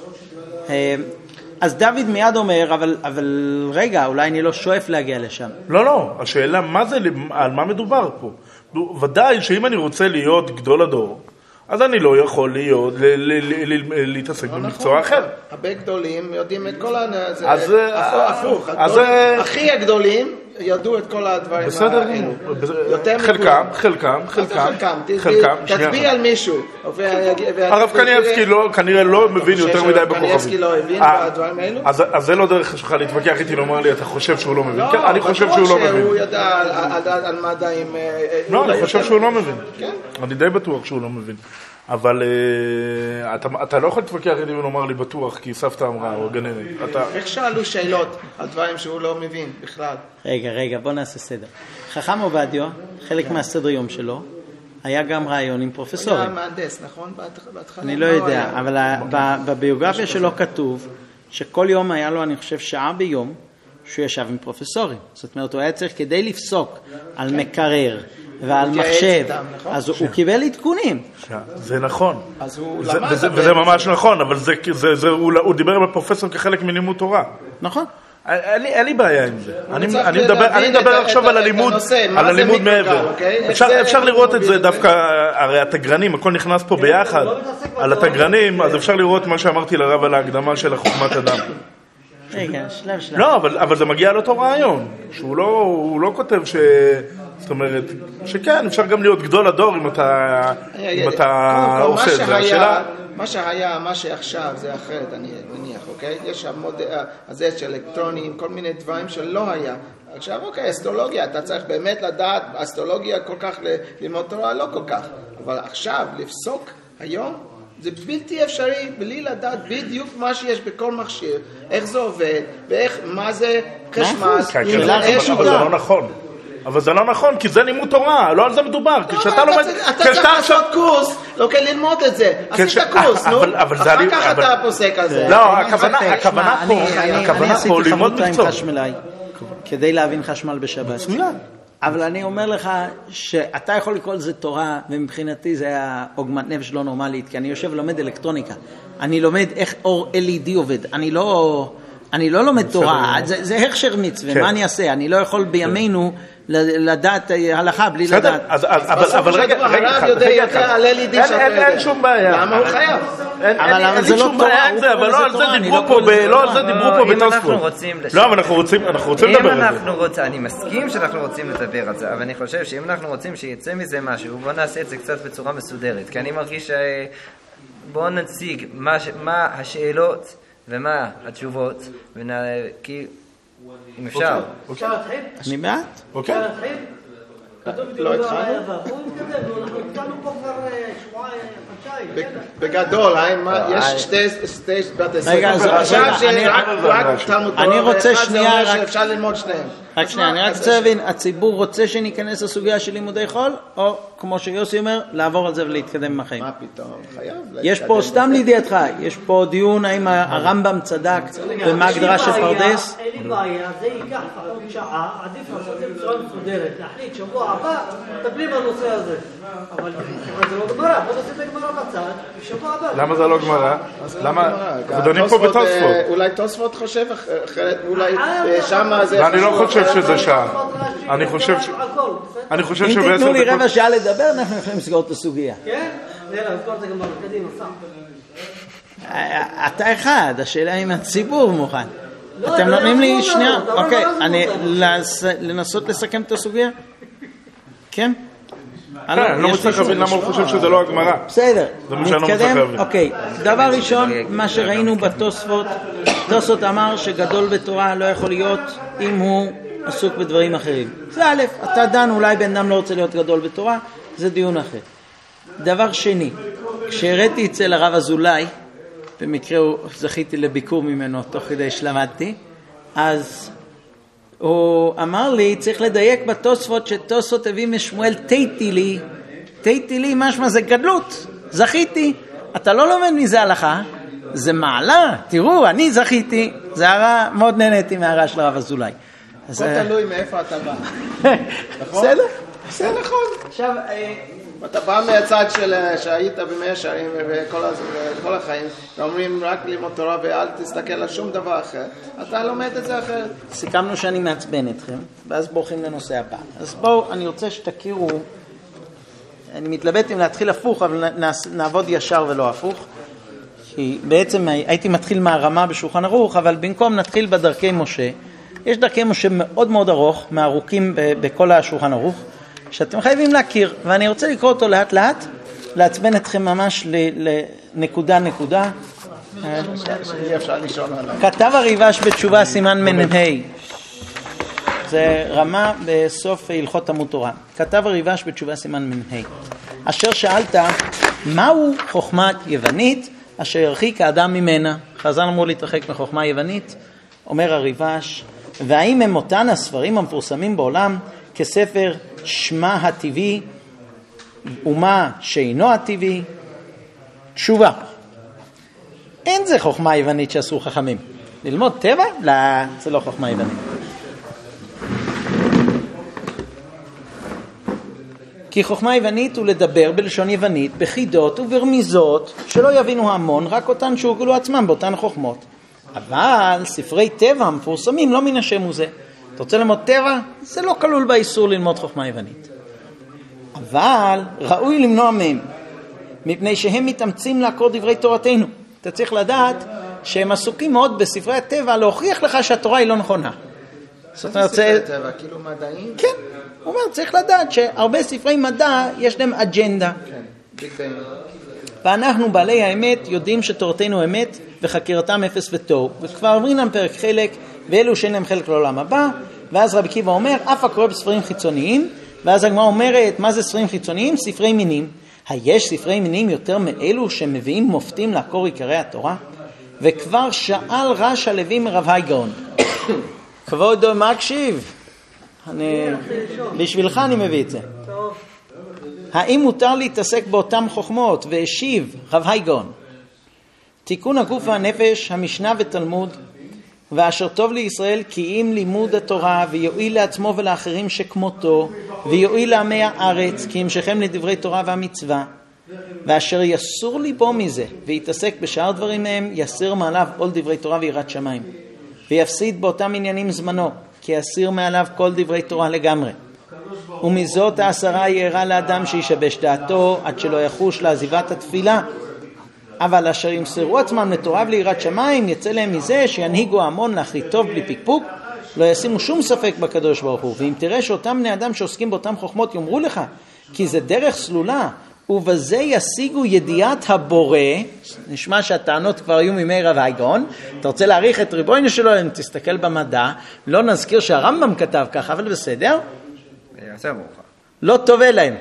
אז דוד מיד אומר, אבל רגע, אולי אני לא שואף להגיע לשם. לא, השאלה על מה מדובר פה? ודאי שאם אני רוצה להיות גדול הדור, אז אני לא יכול להתעסק במקצוע אחר. הרבה גדולים יודעים את כל אז הפוך. הכי הגדולים ידעו את כל הדברים האלו. חלקם. תצביע על מישהו. הרב קניאבסקי כנראה לא מבין יותר מדי בכוכבים. קניאבסקי לא הבין בדברים האלו? אז זה לא דרך שלך להתווכח איתי לומר לי, אתה חושב שהוא לא מבין. אני חושב שהוא לא מבין. הוא ידע על מדעים. לא, אני חושב שהוא לא מבין. אני די בטוח שהוא לא מבין. אבל אתה לא יכול להתווכח איתי ולומר לי בטוח, כי סבתא אמרה, או גננת. איך שאלו שאלות על דברים שהוא לא מבין בכלל? רגע, בוא נעשה סדר. חכם עובדיה, חלק מהסדר יום שלו, היה גם רעיון עם פרופסורים. הוא היה מהנדס, נכון? בהתחלה? אני לא יודע, אבל בביוגרפיה שלו כתוב שכל יום היה לו, אני חושב, שעה ביום, שהוא ישב עם פרופסורים. זאת אומרת, הוא היה צריך כדי לפסוק על מקרר ועל מחשב, אז הוא קיבל עדכונים. זה נכון. וזה ממש נכון, אבל הוא דיבר עם הפרופסור כחלק מלימוד תורה. נכון. אין לי בעיה עם זה. אני מדבר עכשיו על הלימוד מעבר. אפשר לראות את זה דווקא, הרי התגרנים, הכל נכנס פה ביחד. על התגרנים, אז אפשר לראות מה שאמרתי לרב על ההקדמה של חוכמת אדם. רגע, שלב. לא, אבל זה מגיע לאותו רעיון, שהוא לא כותב זאת אומרת, שכן, אפשר גם להיות גדול הדור אם אתה עושה את זה. מה שהיה, מה שעכשיו זה אחרת, אני מניח, אוקיי? יש המודל הזה של אלקטרונים, כל מיני דברים שלא היה. עכשיו, אוקיי, אסטרולוגיה, אתה צריך באמת לדעת, אסטרולוגיה כל כך ללמוד תורה, לא כל כך. אבל עכשיו, לפסוק היום, זה בלתי אפשרי בלי לדעת בדיוק מה שיש בכל מכשיר, איך זה עובד, ואיך, מה זה חשמל. אבל זה לא נכון. אבל זה לא נכון, כי זה לימוד תורה, לא על זה מדובר. כשאתה לומד... אתה צריך לעשות קורס, לא כן ללמוד את זה. עשית קורס, נו. אחר כך אתה פוסק על זה. לא, הכוונה פה ללמוד מקצוע. כדי להבין חשמל בשבת. אבל אני אומר לך שאתה יכול לקרוא לזה תורה, ומבחינתי זה היה עוגמת נפש לא נורמלית, כי אני יושב ולומד אלקטרוניקה. אני לומד איך אור LED עובד. אני לא לומד תורה, זה הכשר מצווה, מה אני אעשה? אני לא יכול בימינו לדעת הלכה בלי לדעת. אבל רגע, הרב יודע יותר על LED שאתה יודע. אין שום בעיה. למה הוא חייב? אבל זה לא תורה, אבל לא על זה דיברו פה בתוספות. לא, אבל אנחנו רוצים לדבר על זה. אני מסכים שאנחנו רוצים לדבר על זה, אבל אני חושב שאם אנחנו רוצים שיצא מזה משהו, בוא נעשה את זה קצת בצורה מסודרת, כי אני מרגיש בוא נציג מה השאלות ומה התשובות, כי אם אפשר. אפשר להתחיל? אני מעט. אוקיי. אפשר להתחיל? כתוב בדיוק בוא נתקדם, אנחנו התקלנו פה כבר שבועיים, חודשיים. בגדול, יש שתי בתי ספר. רגע, עכשיו שרק תלמוד תורה, רוצה שנייה, שאפשר ללמוד שניהם. רק שנייה, אני רק רוצה להבין, הציבור רוצה שניכנס לסוגיה של לימודי חול, או כמו שיוסי אומר, לעבור על זה ולהתקדם עם החיים? מה פתאום? חייב. יש פה, סתם לידיעתך, יש פה דיון האם הרמב"ם צדק ומה הגדרה של פרדס? אין לי בעיה, זה ייקח לפחות שעה, עדיף לעשות את זה בצורה מסודרת, להחליט שבוע הבא, תטפלים בנושא הזה. אבל זה לא גמרא, בוא נעשה את הגמרא בצד, בשבוע הבא. למה זה לא גמרא? למה? ודונים פה בתוספות. אולי תוספות חושב אחרת, אולי שמה זה... אני לא חושב שזה שעה. אני חושב אם תיתנו לי רבע שעה לדבר, אנחנו יכולים לסגור את הסוגיה. כן? נראה, נזכור את זה גמרא, קדימה, סתם. אתה אחד, השאלה אם הציבור מוכן. אתם נותנים לי שנייה, אוקיי, לנסות לסכם את הסוגיה? כן? אני לא מצליח להבין למה הוא חושב שזה לא הגמרא. בסדר, נתקדם. אוקיי, דבר ראשון, מה שראינו בתוספות, תוספות אמר שגדול בתורה לא יכול להיות אם הוא עסוק בדברים אחרים. זה א', אתה דן, אולי בן אדם לא רוצה להיות גדול בתורה, זה דיון אחר. דבר שני, כשהראיתי אצל הרב אזולאי, במקרה זכיתי לביקור ממנו תוך כדי שלמדתי, אז הוא אמר לי, צריך לדייק בתוספות שתוספות הביא משמואל תיתי לי משמע זה גדלות, זכיתי, אתה לא לומד מזה הלכה, זה מעלה, תראו, אני זכיתי, זה הערה, מאוד נהניתי מהערה של הרב אזולאי. הכל תלוי מאיפה אתה בא. בסדר? זה נכון. עכשיו, אתה בא מהצד שהיית במאה שערים וכל החיים, ואומרים רק ללמוד תורה ואל תסתכל על שום דבר אחר, אתה לומד את זה אחרת. סיכמנו שאני מעצבן אתכם, ואז בורחים לנושא הבא. אז בואו, אני רוצה שתכירו, אני מתלבט אם להתחיל הפוך, אבל נעבוד ישר ולא הפוך. כי בעצם הייתי מתחיל מהרמה בשולחן ערוך, אבל במקום נתחיל בדרכי משה. יש דרכי משה מאוד מאוד ארוך, מהארוכים בכל השולחן ערוך, שאתם חייבים להכיר, ואני רוצה לקרוא אותו לאט לאט, לעצבן אתכם ממש לנקודה נקודה. כתב הריב"ש בתשובה סימן מנ"ה, זה רמה בסוף הלכות תלמוד תורה. כתב הריב"ש בתשובה סימן מנ"ה, אשר שאלת מהו חוכמת יוונית אשר ירחיק האדם ממנה. חז"ל אמרו להתרחק מחוכמה יוונית, אומר הריב"ש, והאם הם אותן הספרים המפורסמים בעולם כספר שמה הטבעי ומה שאינו הטבעי? תשובה, אין זה חוכמה יוונית שעשו חכמים. ללמוד טבע? לא, זה לא חוכמה יוונית. כי חוכמה יוונית הוא לדבר בלשון יוונית, בחידות וברמיזות, שלא יבינו המון, רק אותן שהורגלו עצמם באותן חוכמות. אבל ספרי טבע המפורסמים לא מן השם הוא זה. אתה רוצה ללמוד טבע? זה לא כלול באיסור ללמוד חוכמה יוונית. אבל ראוי למנוע מהם, מפני שהם מתאמצים לעקור דברי תורתנו. אתה צריך לדעת שהם עסוקים מאוד בספרי הטבע להוכיח לך שהתורה היא לא נכונה. זאת אומרת, ספרי טבע, כאילו מדעים? כן, הוא אומר, צריך לדעת שהרבה ספרי מדע יש להם אג'נדה. כן, ואנחנו בעלי האמת יודעים שתורתנו אמת וחקירתם אפס וטוב, וכבר אומרים להם פרק חלק, ואלו שאין להם חלק לעולם הבא. ואז רבי עקיבא אומר, אף הקורא בספרים חיצוניים, ואז הגמרא אומרת, מה זה ספרים חיצוניים? ספרי מינים. היש ספרי מינים יותר מאלו שמביאים מופתים לעקור עיקרי התורה? וכבר שאל רש הלוי מרב הגאון. כבודו מקשיב, בשבילך אני מביא את זה. האם מותר להתעסק באותם חוכמות? והשיב רב הגאון, תיקון הגוף והנפש, המשנה ותלמוד, ואשר טוב לישראל כי אם לימוד התורה, ויועיל לעצמו ולאחרים שכמותו, ויועיל לעמי הארץ כי המשכם לדברי תורה והמצווה, ואשר יסור ליבו מזה ויתעסק בשאר דברים מהם, יסיר מעליו כל דברי תורה ויראת שמיים, ויפסיד באותם עניינים זמנו, כי יסיר מעליו כל דברי תורה לגמרי. ומזאת העשרה יערה לאדם שישבש דעתו עד שלא יחוש לעזיבת התפילה. אבל אשר ימסרו עצמם לתורה וליראת שמיים, יצא להם מזה שינהיגו ההמון להחליט טוב בלי פיקפוק, לא ישימו שום ספק בקדוש ברוך הוא. ואם תראה שאותם בני אדם שעוסקים באותם חוכמות יאמרו לך כי זה דרך סלולה, ובזה ישיגו ידיעת הבורא, נשמע שהטענות כבר היו מימי רב הגאון, אתה רוצה להעריך את ריבונו שלו, אם תסתכל במדע, לא נזכיר שהרמב"ם כתב ככה, אבל בסדר, לא טובה להם.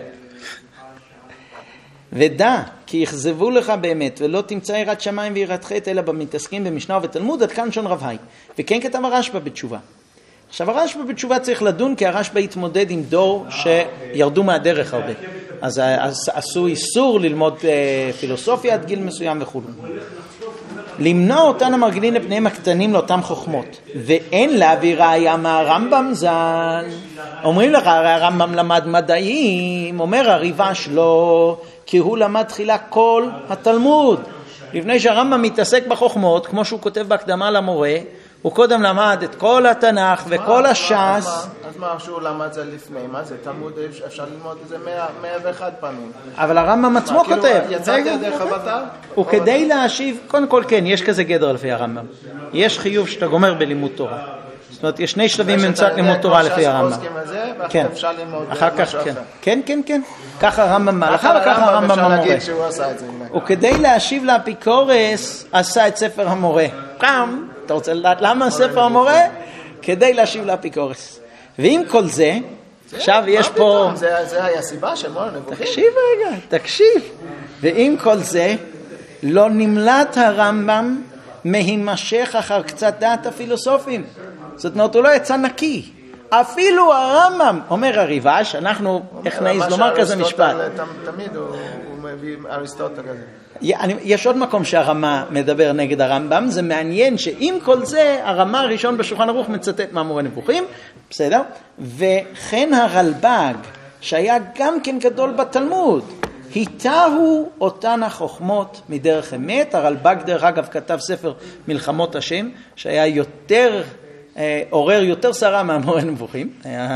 ודע כי יחזבו לך באמת ולא תמצא יראת שמיים ויראת חטא אלא במתעסקים במשנה ובתלמוד, עד כאן שון רב היי. וכן כתב הרשב"א בתשובה. עכשיו הרשב"א בתשובה צריך לדון, כי הרשב"א התמודד עם דור שירדו מהדרך הרבה, אז עשו איסור ללמוד פילוסופיה עד גיל מסוים וכו'. למנוע אותן המרגילים לפניהם הקטנים לאותם חוכמות, ואין להביא ראיה מהרמב"ם ז"ל. אומרים לך הרי הרמב"ם למד מדעים, אומר הריב"ש לא, כי הוא למד תחילה כל התלמוד. לפני שהרמב"ם מתעסק בחוכמות, כמו שהוא כותב בהקדמה למורה, הוא קודם למד את כל התנ"ך וכל הש"ס. אז מה שהוא למד זה לפני? מה זה? תלמוד אפשר ללמוד את זה 101 פעמים. אבל הרמב"ם עצמו כותב. יצאת דרך הבטר? הוא כדי להשיב, קודם כל כן, יש כזה גדר לפי הרמב"ם. יש חיוב שאתה גומר בלימוד תורה. זאת אומרת, יש שני שלבים במצוות לימוד תורה לפי הרמב"ם. כן, אחר כך כן. כן. ככה הרמב"ם מהלכה וככה הרמב"ם המורה. וכדי להשיב לאפיקורס עשה את ספר המורה. אתה רוצה לדעת למה ספר המורה? כדי להשיב לאפיקורס. ועם כל זה, עכשיו יש פה... זה היה סיבה של מורה נבוכים. תקשיב. ועם כל זה, לא נמלט הרמב"ם מהימשך אחר קצת דעת הפילוסופים. זאת אומרת, הוא לא יצא נקי. אפילו הרמב"ם, אומר הריב"ש, אנחנו, איך נעיז לומר כזה משפט. תמיד הוא מביא אריסטוטל כזה. יש עוד מקום שהרמה מדבר נגד הרמב"ם, זה מעניין שעם כל זה, הרמה הראשון בשולחן ערוך מצטט מהמורה נבוכים, בסדר? וכן הרלב"ג, שהיה גם כן גדול בתלמוד, היטהו אותן החוכמות מדרך אמת. הרלב"ג דרך אגב כתב ספר מלחמות השם, שהיה יותר, עורר יותר שרה מהמורה נבוכים.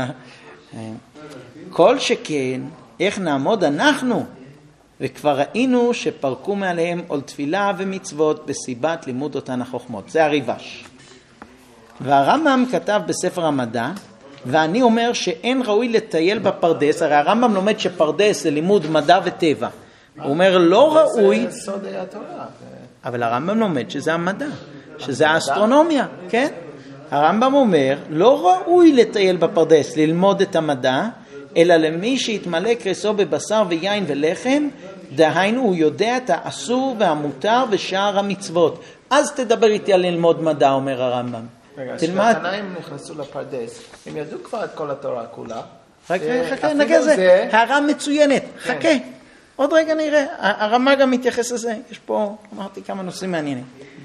כל שכן, איך נעמוד אנחנו? וכבר ראינו שפרקו מעליהם עול תפילה ומצוות בסיבת לימוד אותן החוכמות. זה הריב"ש. והרמב"ם כתב בספר המדע, ואני אומר שאין ראוי לטייל בפרדס. הרי הרמב"ם לומד שפרדס זה לימוד מדע וטבע. הוא אומר לא ראוי, זה סודי התורה. אבל הרמב"ם לומד שזה המדע, שזה האסטרונומיה, כן? הרמב"ם אומר לא ראוי לטייל בפרדס, ללמוד את המדע, אלא למי שיתמלא קרסו בבשר ויין ולחם, דהיינו הוא יודע את האסור והמותר ושאר המצוות. אז תדבר איתי על ללמוד מדע, אומר הרמב"ם. רגע, כשהתנאים נכנסו לפרדס, הם ידעו כבר את כל התורה כולה. חכה, נגע זה, הערה מצוינת, חכה. עוד רגע נראה, הרמה גם מתייחס לזה, יש פה, אמרתי כמה נושאים מעניינים.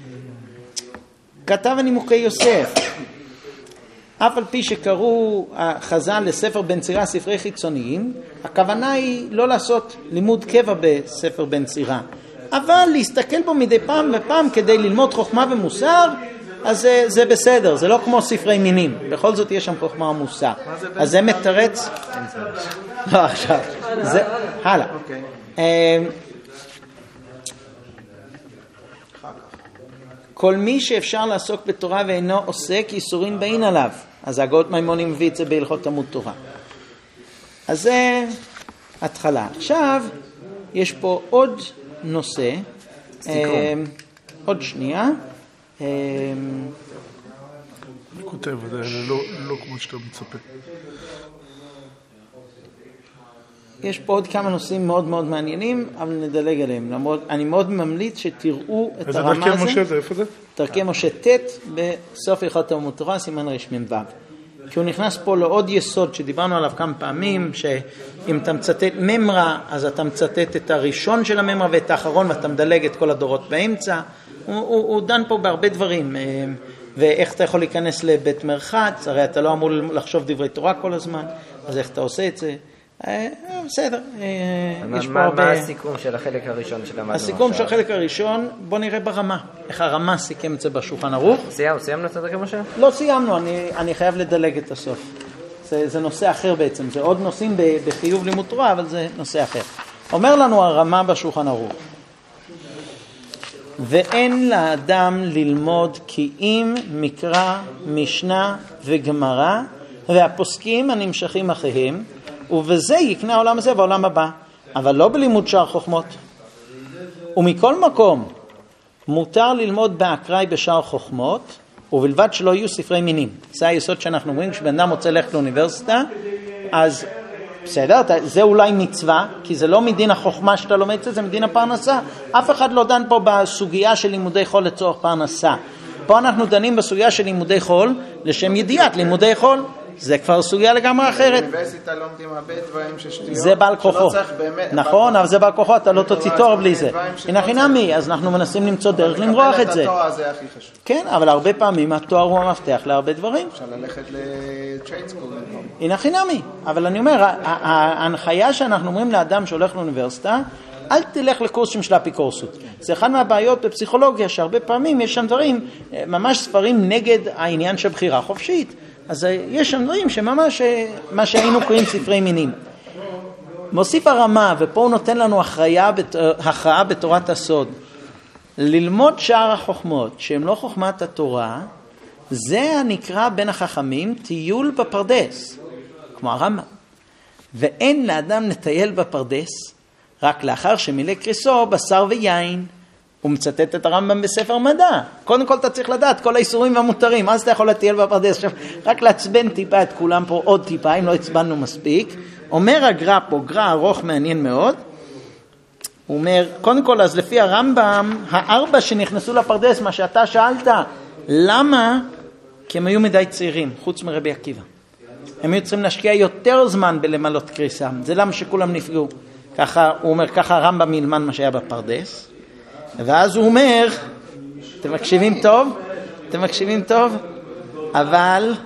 כתב הנימוקי יוסף, אף על פי שקראו חז"ל לספר בן צירה ספרי חיצוניים, הכוונה היא לא לעשות לימוד קבע בספר בן צירה, אבל להסתכל בו מדי פעם ופעם כדי ללמוד חוכמה ומוסר, אז זה בסדר, זה לא כמו ספרי מינים, בכל זאת יש שם חוכמה ומוסר. אז זה מתרץ... לא עכשיו, זה... הלאה. כל מי שאפשר לעסוק בתורה ואינו עוסק, איסורים באים עליו. אז הגאות מימונים מביא את זה בהלכות תלמוד תורה. אז זה התחלה. עכשיו, יש פה עוד נושא. עוד שנייה. אני כותב, זה לא כמו שאתה מצפה. יש פה עוד כמה נושאים מאוד מאוד מעניינים, אבל נדלג עליהם. למרות, אני מאוד ממליץ שתראו את הרמה הזה. איזה דרכי משה זה? איפה זה? דרכי משה ט' בסוף הלכות תלמוד תורה, סימן רמ"ו. כי הוא נכנס פה לעוד יסוד שדיברנו עליו כמה פעמים, שאם אתה מצטט ממרה, אז אתה מצטט את הראשון של הממרה ואת האחרון, ואתה מדלג את כל הדורות באמצע. הוא דן פה בהרבה דברים, ואיך אתה יכול להיכנס לבית מרחץ, הרי אתה לא אמור לחשוב דברי תורה כל הזמן, אז איך אתה עושה את זה? בסדר, יש פה הרבה... מה הסיכום של החלק הראשון שלמדנו? הסיכום של החלק הראשון, בוא נראה ברמה, איך הרמה סיכם את זה בשולחן ערוך. סיימנו את הדרכי משה? לא סיימנו, אני חייב לדלג את הסוף. זה נושא אחר בעצם, זה עוד נושאים בחיוב לימוד תורה, אבל זה נושא אחר. אומר לנו הרמה בשולחן ערוך, ואין לאדם ללמוד כי אם מקרא, משנה וגמרא, והפוסקים הנמשכים אחריהם, ובזה יקנה העולם הזה והעולם הבא, אבל לא בלימוד שאר חוכמות. ומכל מקום מותר ללמוד באקראי בשאר חוכמות, ובלבד שלא יהיו ספרי מינים. זה היסוד שאנחנו אומרים, כשבן אדם רוצה ללכת לאוניברסיטה, אז בסדר, זה אולי מצווה, כי זה לא מדין החוכמה שאתה לומד את זה, זה מדין הפרנסה. אף אחד לא דן פה בסוגיה של לימודי חול לצורך פרנסה. פה אנחנו דנים בסוגיה של לימודי חול לשם ידיעת לימודי חול. זה כבר סוגיה לגמרי אחרת. באוניברסיטה לומדים הרבה דברים ששטויות. זה בעל כוחו. נכון, אבל זה בעל כוחו, אתה לא תוציא תואר בלי זה. הנה חינמי, אז אנחנו מנסים למצוא דרך למרוח את זה. התואר זה הכי חשוב. כן, אבל הרבה פעמים התואר הוא המפתח להרבה דברים. אפשר ללכת לטרייד סקול. הנה חינמי, אבל אני אומר, ההנחיה שאנחנו אומרים לאדם שהולך לאוניברסיטה, אל תלך לקורסים של אפיקורסות. זה אחד מהבעיות בפסיכולוגיה, שהרבה פעמים יש שם דברים, ממש ספרים נגד העניין של בחירה חופשית. אז יש שם דברים שממש מה שהיינו קוראים ספרי מינים. מוסיף הרמה, ופה הוא נותן לנו הכרעה בתורת הסוד. ללמוד שאר החוכמות, שהם לא חוכמת התורה, זה הנקרא בין החכמים טיול בפרדס, כמו הרמב"ם. ואין לאדם לטייל בפרדס, רק לאחר שמילא קריסו בשר ויין. הוא מצטט את הרמב"ם בספר מדע. קודם כל אתה צריך לדעת כל האיסורים והמותרים, אז אתה יכול לטייל בפרדס. עכשיו, רק לעצבן טיפה את כולם פה עוד טיפה, אם לא הצבנו מספיק. אומר הגר"א פה, גר"א ארוך מעניין מאוד, הוא אומר, קודם כל, אז לפי הרמב"ם, 4 שנכנסו לפרדס, מה שאתה שאלת, למה? כי הם היו מדי צעירים, חוץ מרבי עקיבא. הם היו צריכים להשקיע יותר זמן בלמלות קריסה. זה למה שכולם נפגעו. ככה, הוא אומר, ככה הרמב"ם ילמד מה שהיה בפרדס. ואז הוא אומר, אתם מקשיבים טוב? אתם מקשיבים טוב? אבל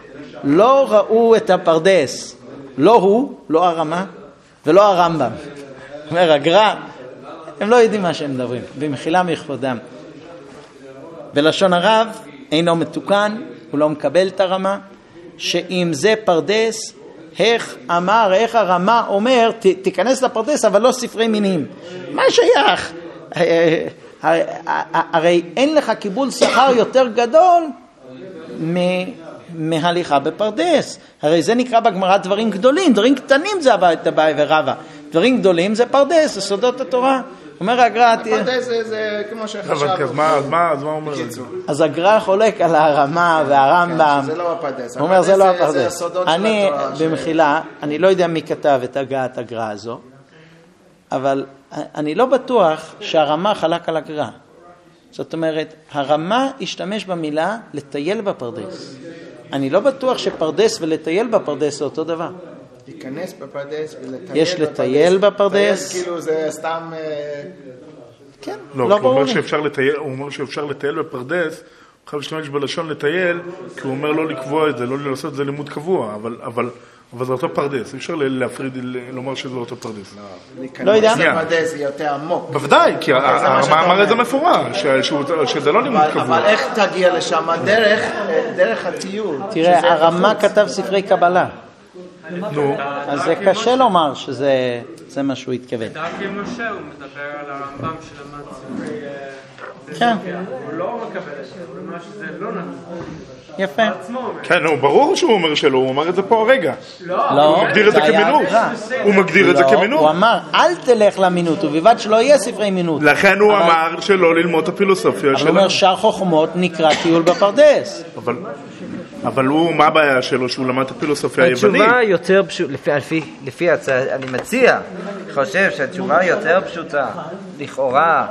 לא ראו את הפרדס. לא הוא, לא הרמה, ולא הרמב"ם. אומר הגר"א, הם לא יודעים מה שהם מדברים, במחילה מכבודם. בלשון הרב, אינו מתוקן, הוא לא מקבל את הרמה, שאם זה פרדס, איך הרמה אומר, תיכנס לפרדס, אבל לא ספרי מינים. מה שייך? הרי אין לך קיבול שכר יותר גדול מהליכה בפרדס. הרי זה נקרא בגמרא דברים גדולים, דברים קטנים זה אביי ורבא. דברים גדולים זה פרדס, זה סודות התורה. אומר הגר"א, פרדס זה כמו שחשב. אז מה אומר את זה? אז הגר"א חולק על הרמה והרמב"ם. זה לא הפרדס. הוא אומר זה לא הפרדס. זה הסודות של אני התורה. במחילה, אני לא יודע מי כתב את הגעת הגר"א הזו, אבל אני לא בטוח שהרמה חלק על הגר"א. זאת אומרת, הרמה השתמש במילה לטייל בפרדס. אני לא בטוח שפרדס ולטייל בפרדס זה אותו דבר. להיכנס בפרדס ולטייל בפרדס. יש לטייל בפרדס. כאילו זה סתם... כן, לא ברור. הוא אומר שאפשר לטייל בפרדס, הוא חייב להשתמש בלשון לטייל, כי הוא אומר לא לקבוע את זה, לא לעשות את זה לימוד קבוע, אבל זה אותו פרדס, אי אפשר להפריד, לומר שזה אותו פרדס. לא יודע. להיכנס לפרדס זה יותר עמוק. בוודאי, כי המאמר הזה מפורש, שזה לא לימוד קבוע. אבל איך תגיע לשם? דרך הטיול. תראה, הרמה כתב ספרי קבלה. נו. אז זה קשה לומר שזה מה שהוא התכוון. דרכי משה הוא מדבר על הרמב"ם שלמד ספרי... כן. הוא לא מקבל את זה, הוא אומר שזה לא נכון. יפה. כן, ברור שהוא אומר שלא, הוא אמר את זה פה הרגע. לא, הוא מגדיר את זה כמינות. הוא מגדיר את זה כמינות. הוא אמר, אל תלך למינות, ובלבד שלא יהיה ספרי מינות. לכן הוא אמר שלא ללמוד את הפילוסופיה אבל הוא אומר, שאר חוכמות נקרא טיול בפרדס. אבל הוא, מה הבעיה שלו? שהוא למד את הפילוסופיה היוונית? התשובה יותר פשוטה, לפי הצעה, אני מציע, חושב שהתשובה יותר פשוטה, לכאורה,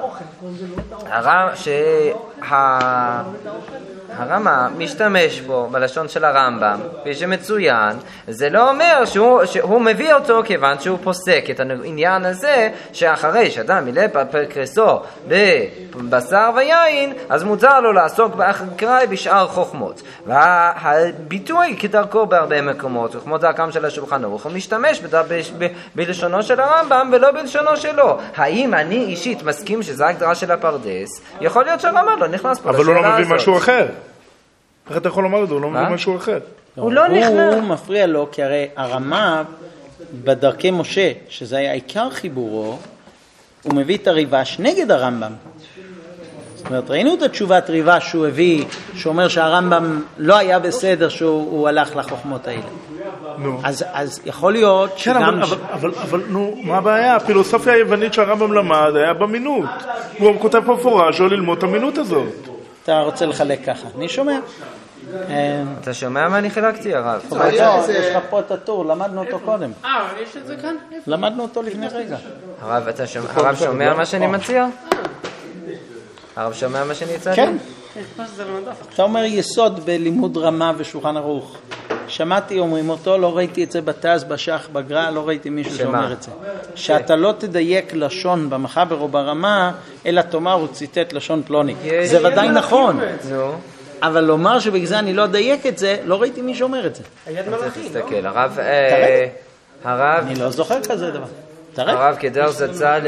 הרמ"א משתמש פה בלשון של הרמב"ם, כפי שמצוין, זה לא אומר שהוא מביא אותו כיוון שהוא פוסק את העניין הזה, שאחרי שאדם מילא קרסו בבשר ויין, אז מותר לו לעסוק באקראי בשאר חוכמות. והביטוי כדרכו בהרבה מקומות, כמו דרכם של השולחן ערוך, הוא משתמש בלשונו של הרמב"ם ולא בלשונו שלו. האם אני אישית מסכים שזה הגדרה של הפרדס? יכול להיות שהרמב"ם לא נכנס פה לשאלה הזאת. אבל הוא לא מביא משהו אחר. איך אתה יכול לומר את זה? הוא לא מביא משהו אחר. הוא לא נכנס. הוא מפריע לו, כי הרי הרמ"א בדרכי משה, שזה היה עיקר חיבורו, הוא מביא את הריבש נגד הרמב"ם. זאת אומרת, ראינו את התשובת ריבש שהוא הביא, שאומר שהרמב"ם לא היה בסדר שהוא הלך לחוכמות האלה. אז יכול להיות שגם... אבל נו, מה הבעיה? הפילוסופיה היוונית שהרמב"ם למד היה במינות. הוא כותב פה פורש או ללמוד את המינות הזאת. אתה רוצה לחלק ככה, אני שומע. אתה שומע מה אני חילקתי, הרב? יש לך פה את הטור, למדנו אותו קודם. יש את זה כאן? למדנו אותו לפני רגע. הרב שומע מה שאני מציע? הרב שומע מה שאני הצעתי? כן. אתה אומר יסוד בלימוד רמה ושולחן ערוך. שמעתי אומרים אותו, לא ראיתי את זה בתז, בשח, בגר"א, לא ראיתי מישהו שאומר את זה. שאתה לא תדייק לשון במחבר או ברמה, אלא תאמר הוא ציטט לשון פלוני. זה ודאי נכון. אבל לומר שבגלל זה אני לא אדייק את זה, לא ראיתי מישהו אומר את זה. תסתכל, הרב... אני לא זוכר כזה דבר. הרב קדר זצ"ל...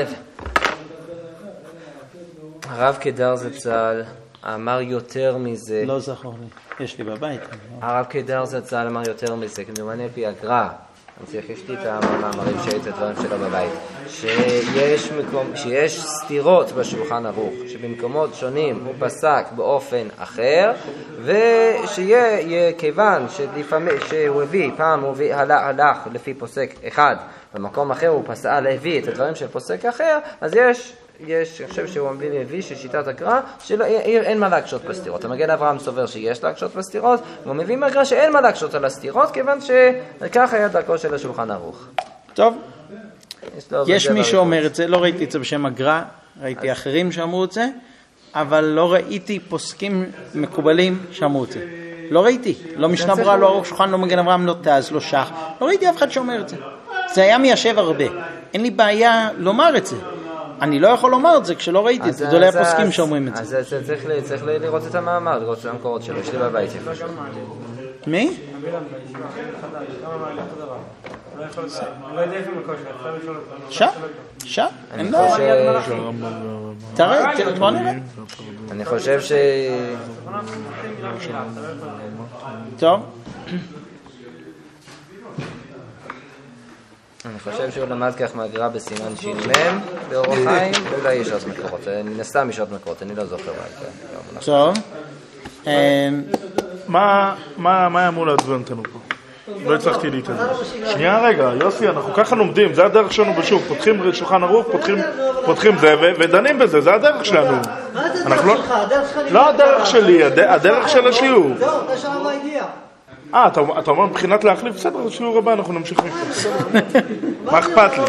הרב קדר זצ"ל אמר יותר מזה. לא זכור לי, יש לי בבית. הרב קדר זצ"ל אמר יותר מזה, כמדומני פי הגר"א, יש לי את המאמרים שהיו את הדברים שלו בבית, שיש סתירות בשולחן ערוך, שבמקומות שונים הוא פסק באופן אחר, ושיהיה כיוון שהוא הביא, פעם הוא הלך לפי פוסק אחד, במקום אחר הוא הביא את הדברים של פוסק אחר, אז יש, אני חושב שהוא מביא ששיטת הקרא, שאין מה להקשות בסתירות. המגן אברהם סובר שיש להקשות בסתירות, והוא מביא מהקרא שאין מה להקשות על הסתירות, כיוון שכך היה דרכו של השולחן ערוך. טוב, יש מי שאומר את זה, לא ראיתי את זה בשם הגר"א, ראיתי אחרים שאמרו את זה, אבל לא ראיתי פוסקים מקובלים שאמרו את זה. לא ראיתי, לא משנה ברורה, לא ערוך שולחן, לא מגן אברהם, לא תז, לא שח, לא ראיתי אף אחד שאומר את זה. זה היה מיישב הרבה. אין לי בעיה לומר את זה. אני לא יכול לומר את זה כשלא ראיתי את זה, זה לא היה פוסקים שאומרים את זה. אז צריך לראות את המאמר, לראות את המקורות שלו, יש לי בבית יפה. מי? שם? אין לו... תראה, בוא נראה. אני חושב טוב. אני חושב שהוא למד כך מהגר"א בסימן ש"מ באור החיים, ואולי יש עוד מקורות, נסתם יש עוד מקורות, אני לא זוכר מה. טוב. מה אמור לעצבן אותנו פה? לא הצלחתי להתעזר. שנייה רגע, יוסי, אנחנו ככה לומדים, זה הדרך שלנו בשוק, פותחים שולחן ערוך, פותחים זה ודנים בזה, זה הדרך שלנו. מה זה הדרך שלך? הדרך שלך לא הדרך שלי, הדרך של השיעור. זהו, אתה שעה מה הגיע. אתה אומר מבחינת להחליף, בסדר, שיעור הבא אנחנו נמשיך מפה. מה אכפת לי?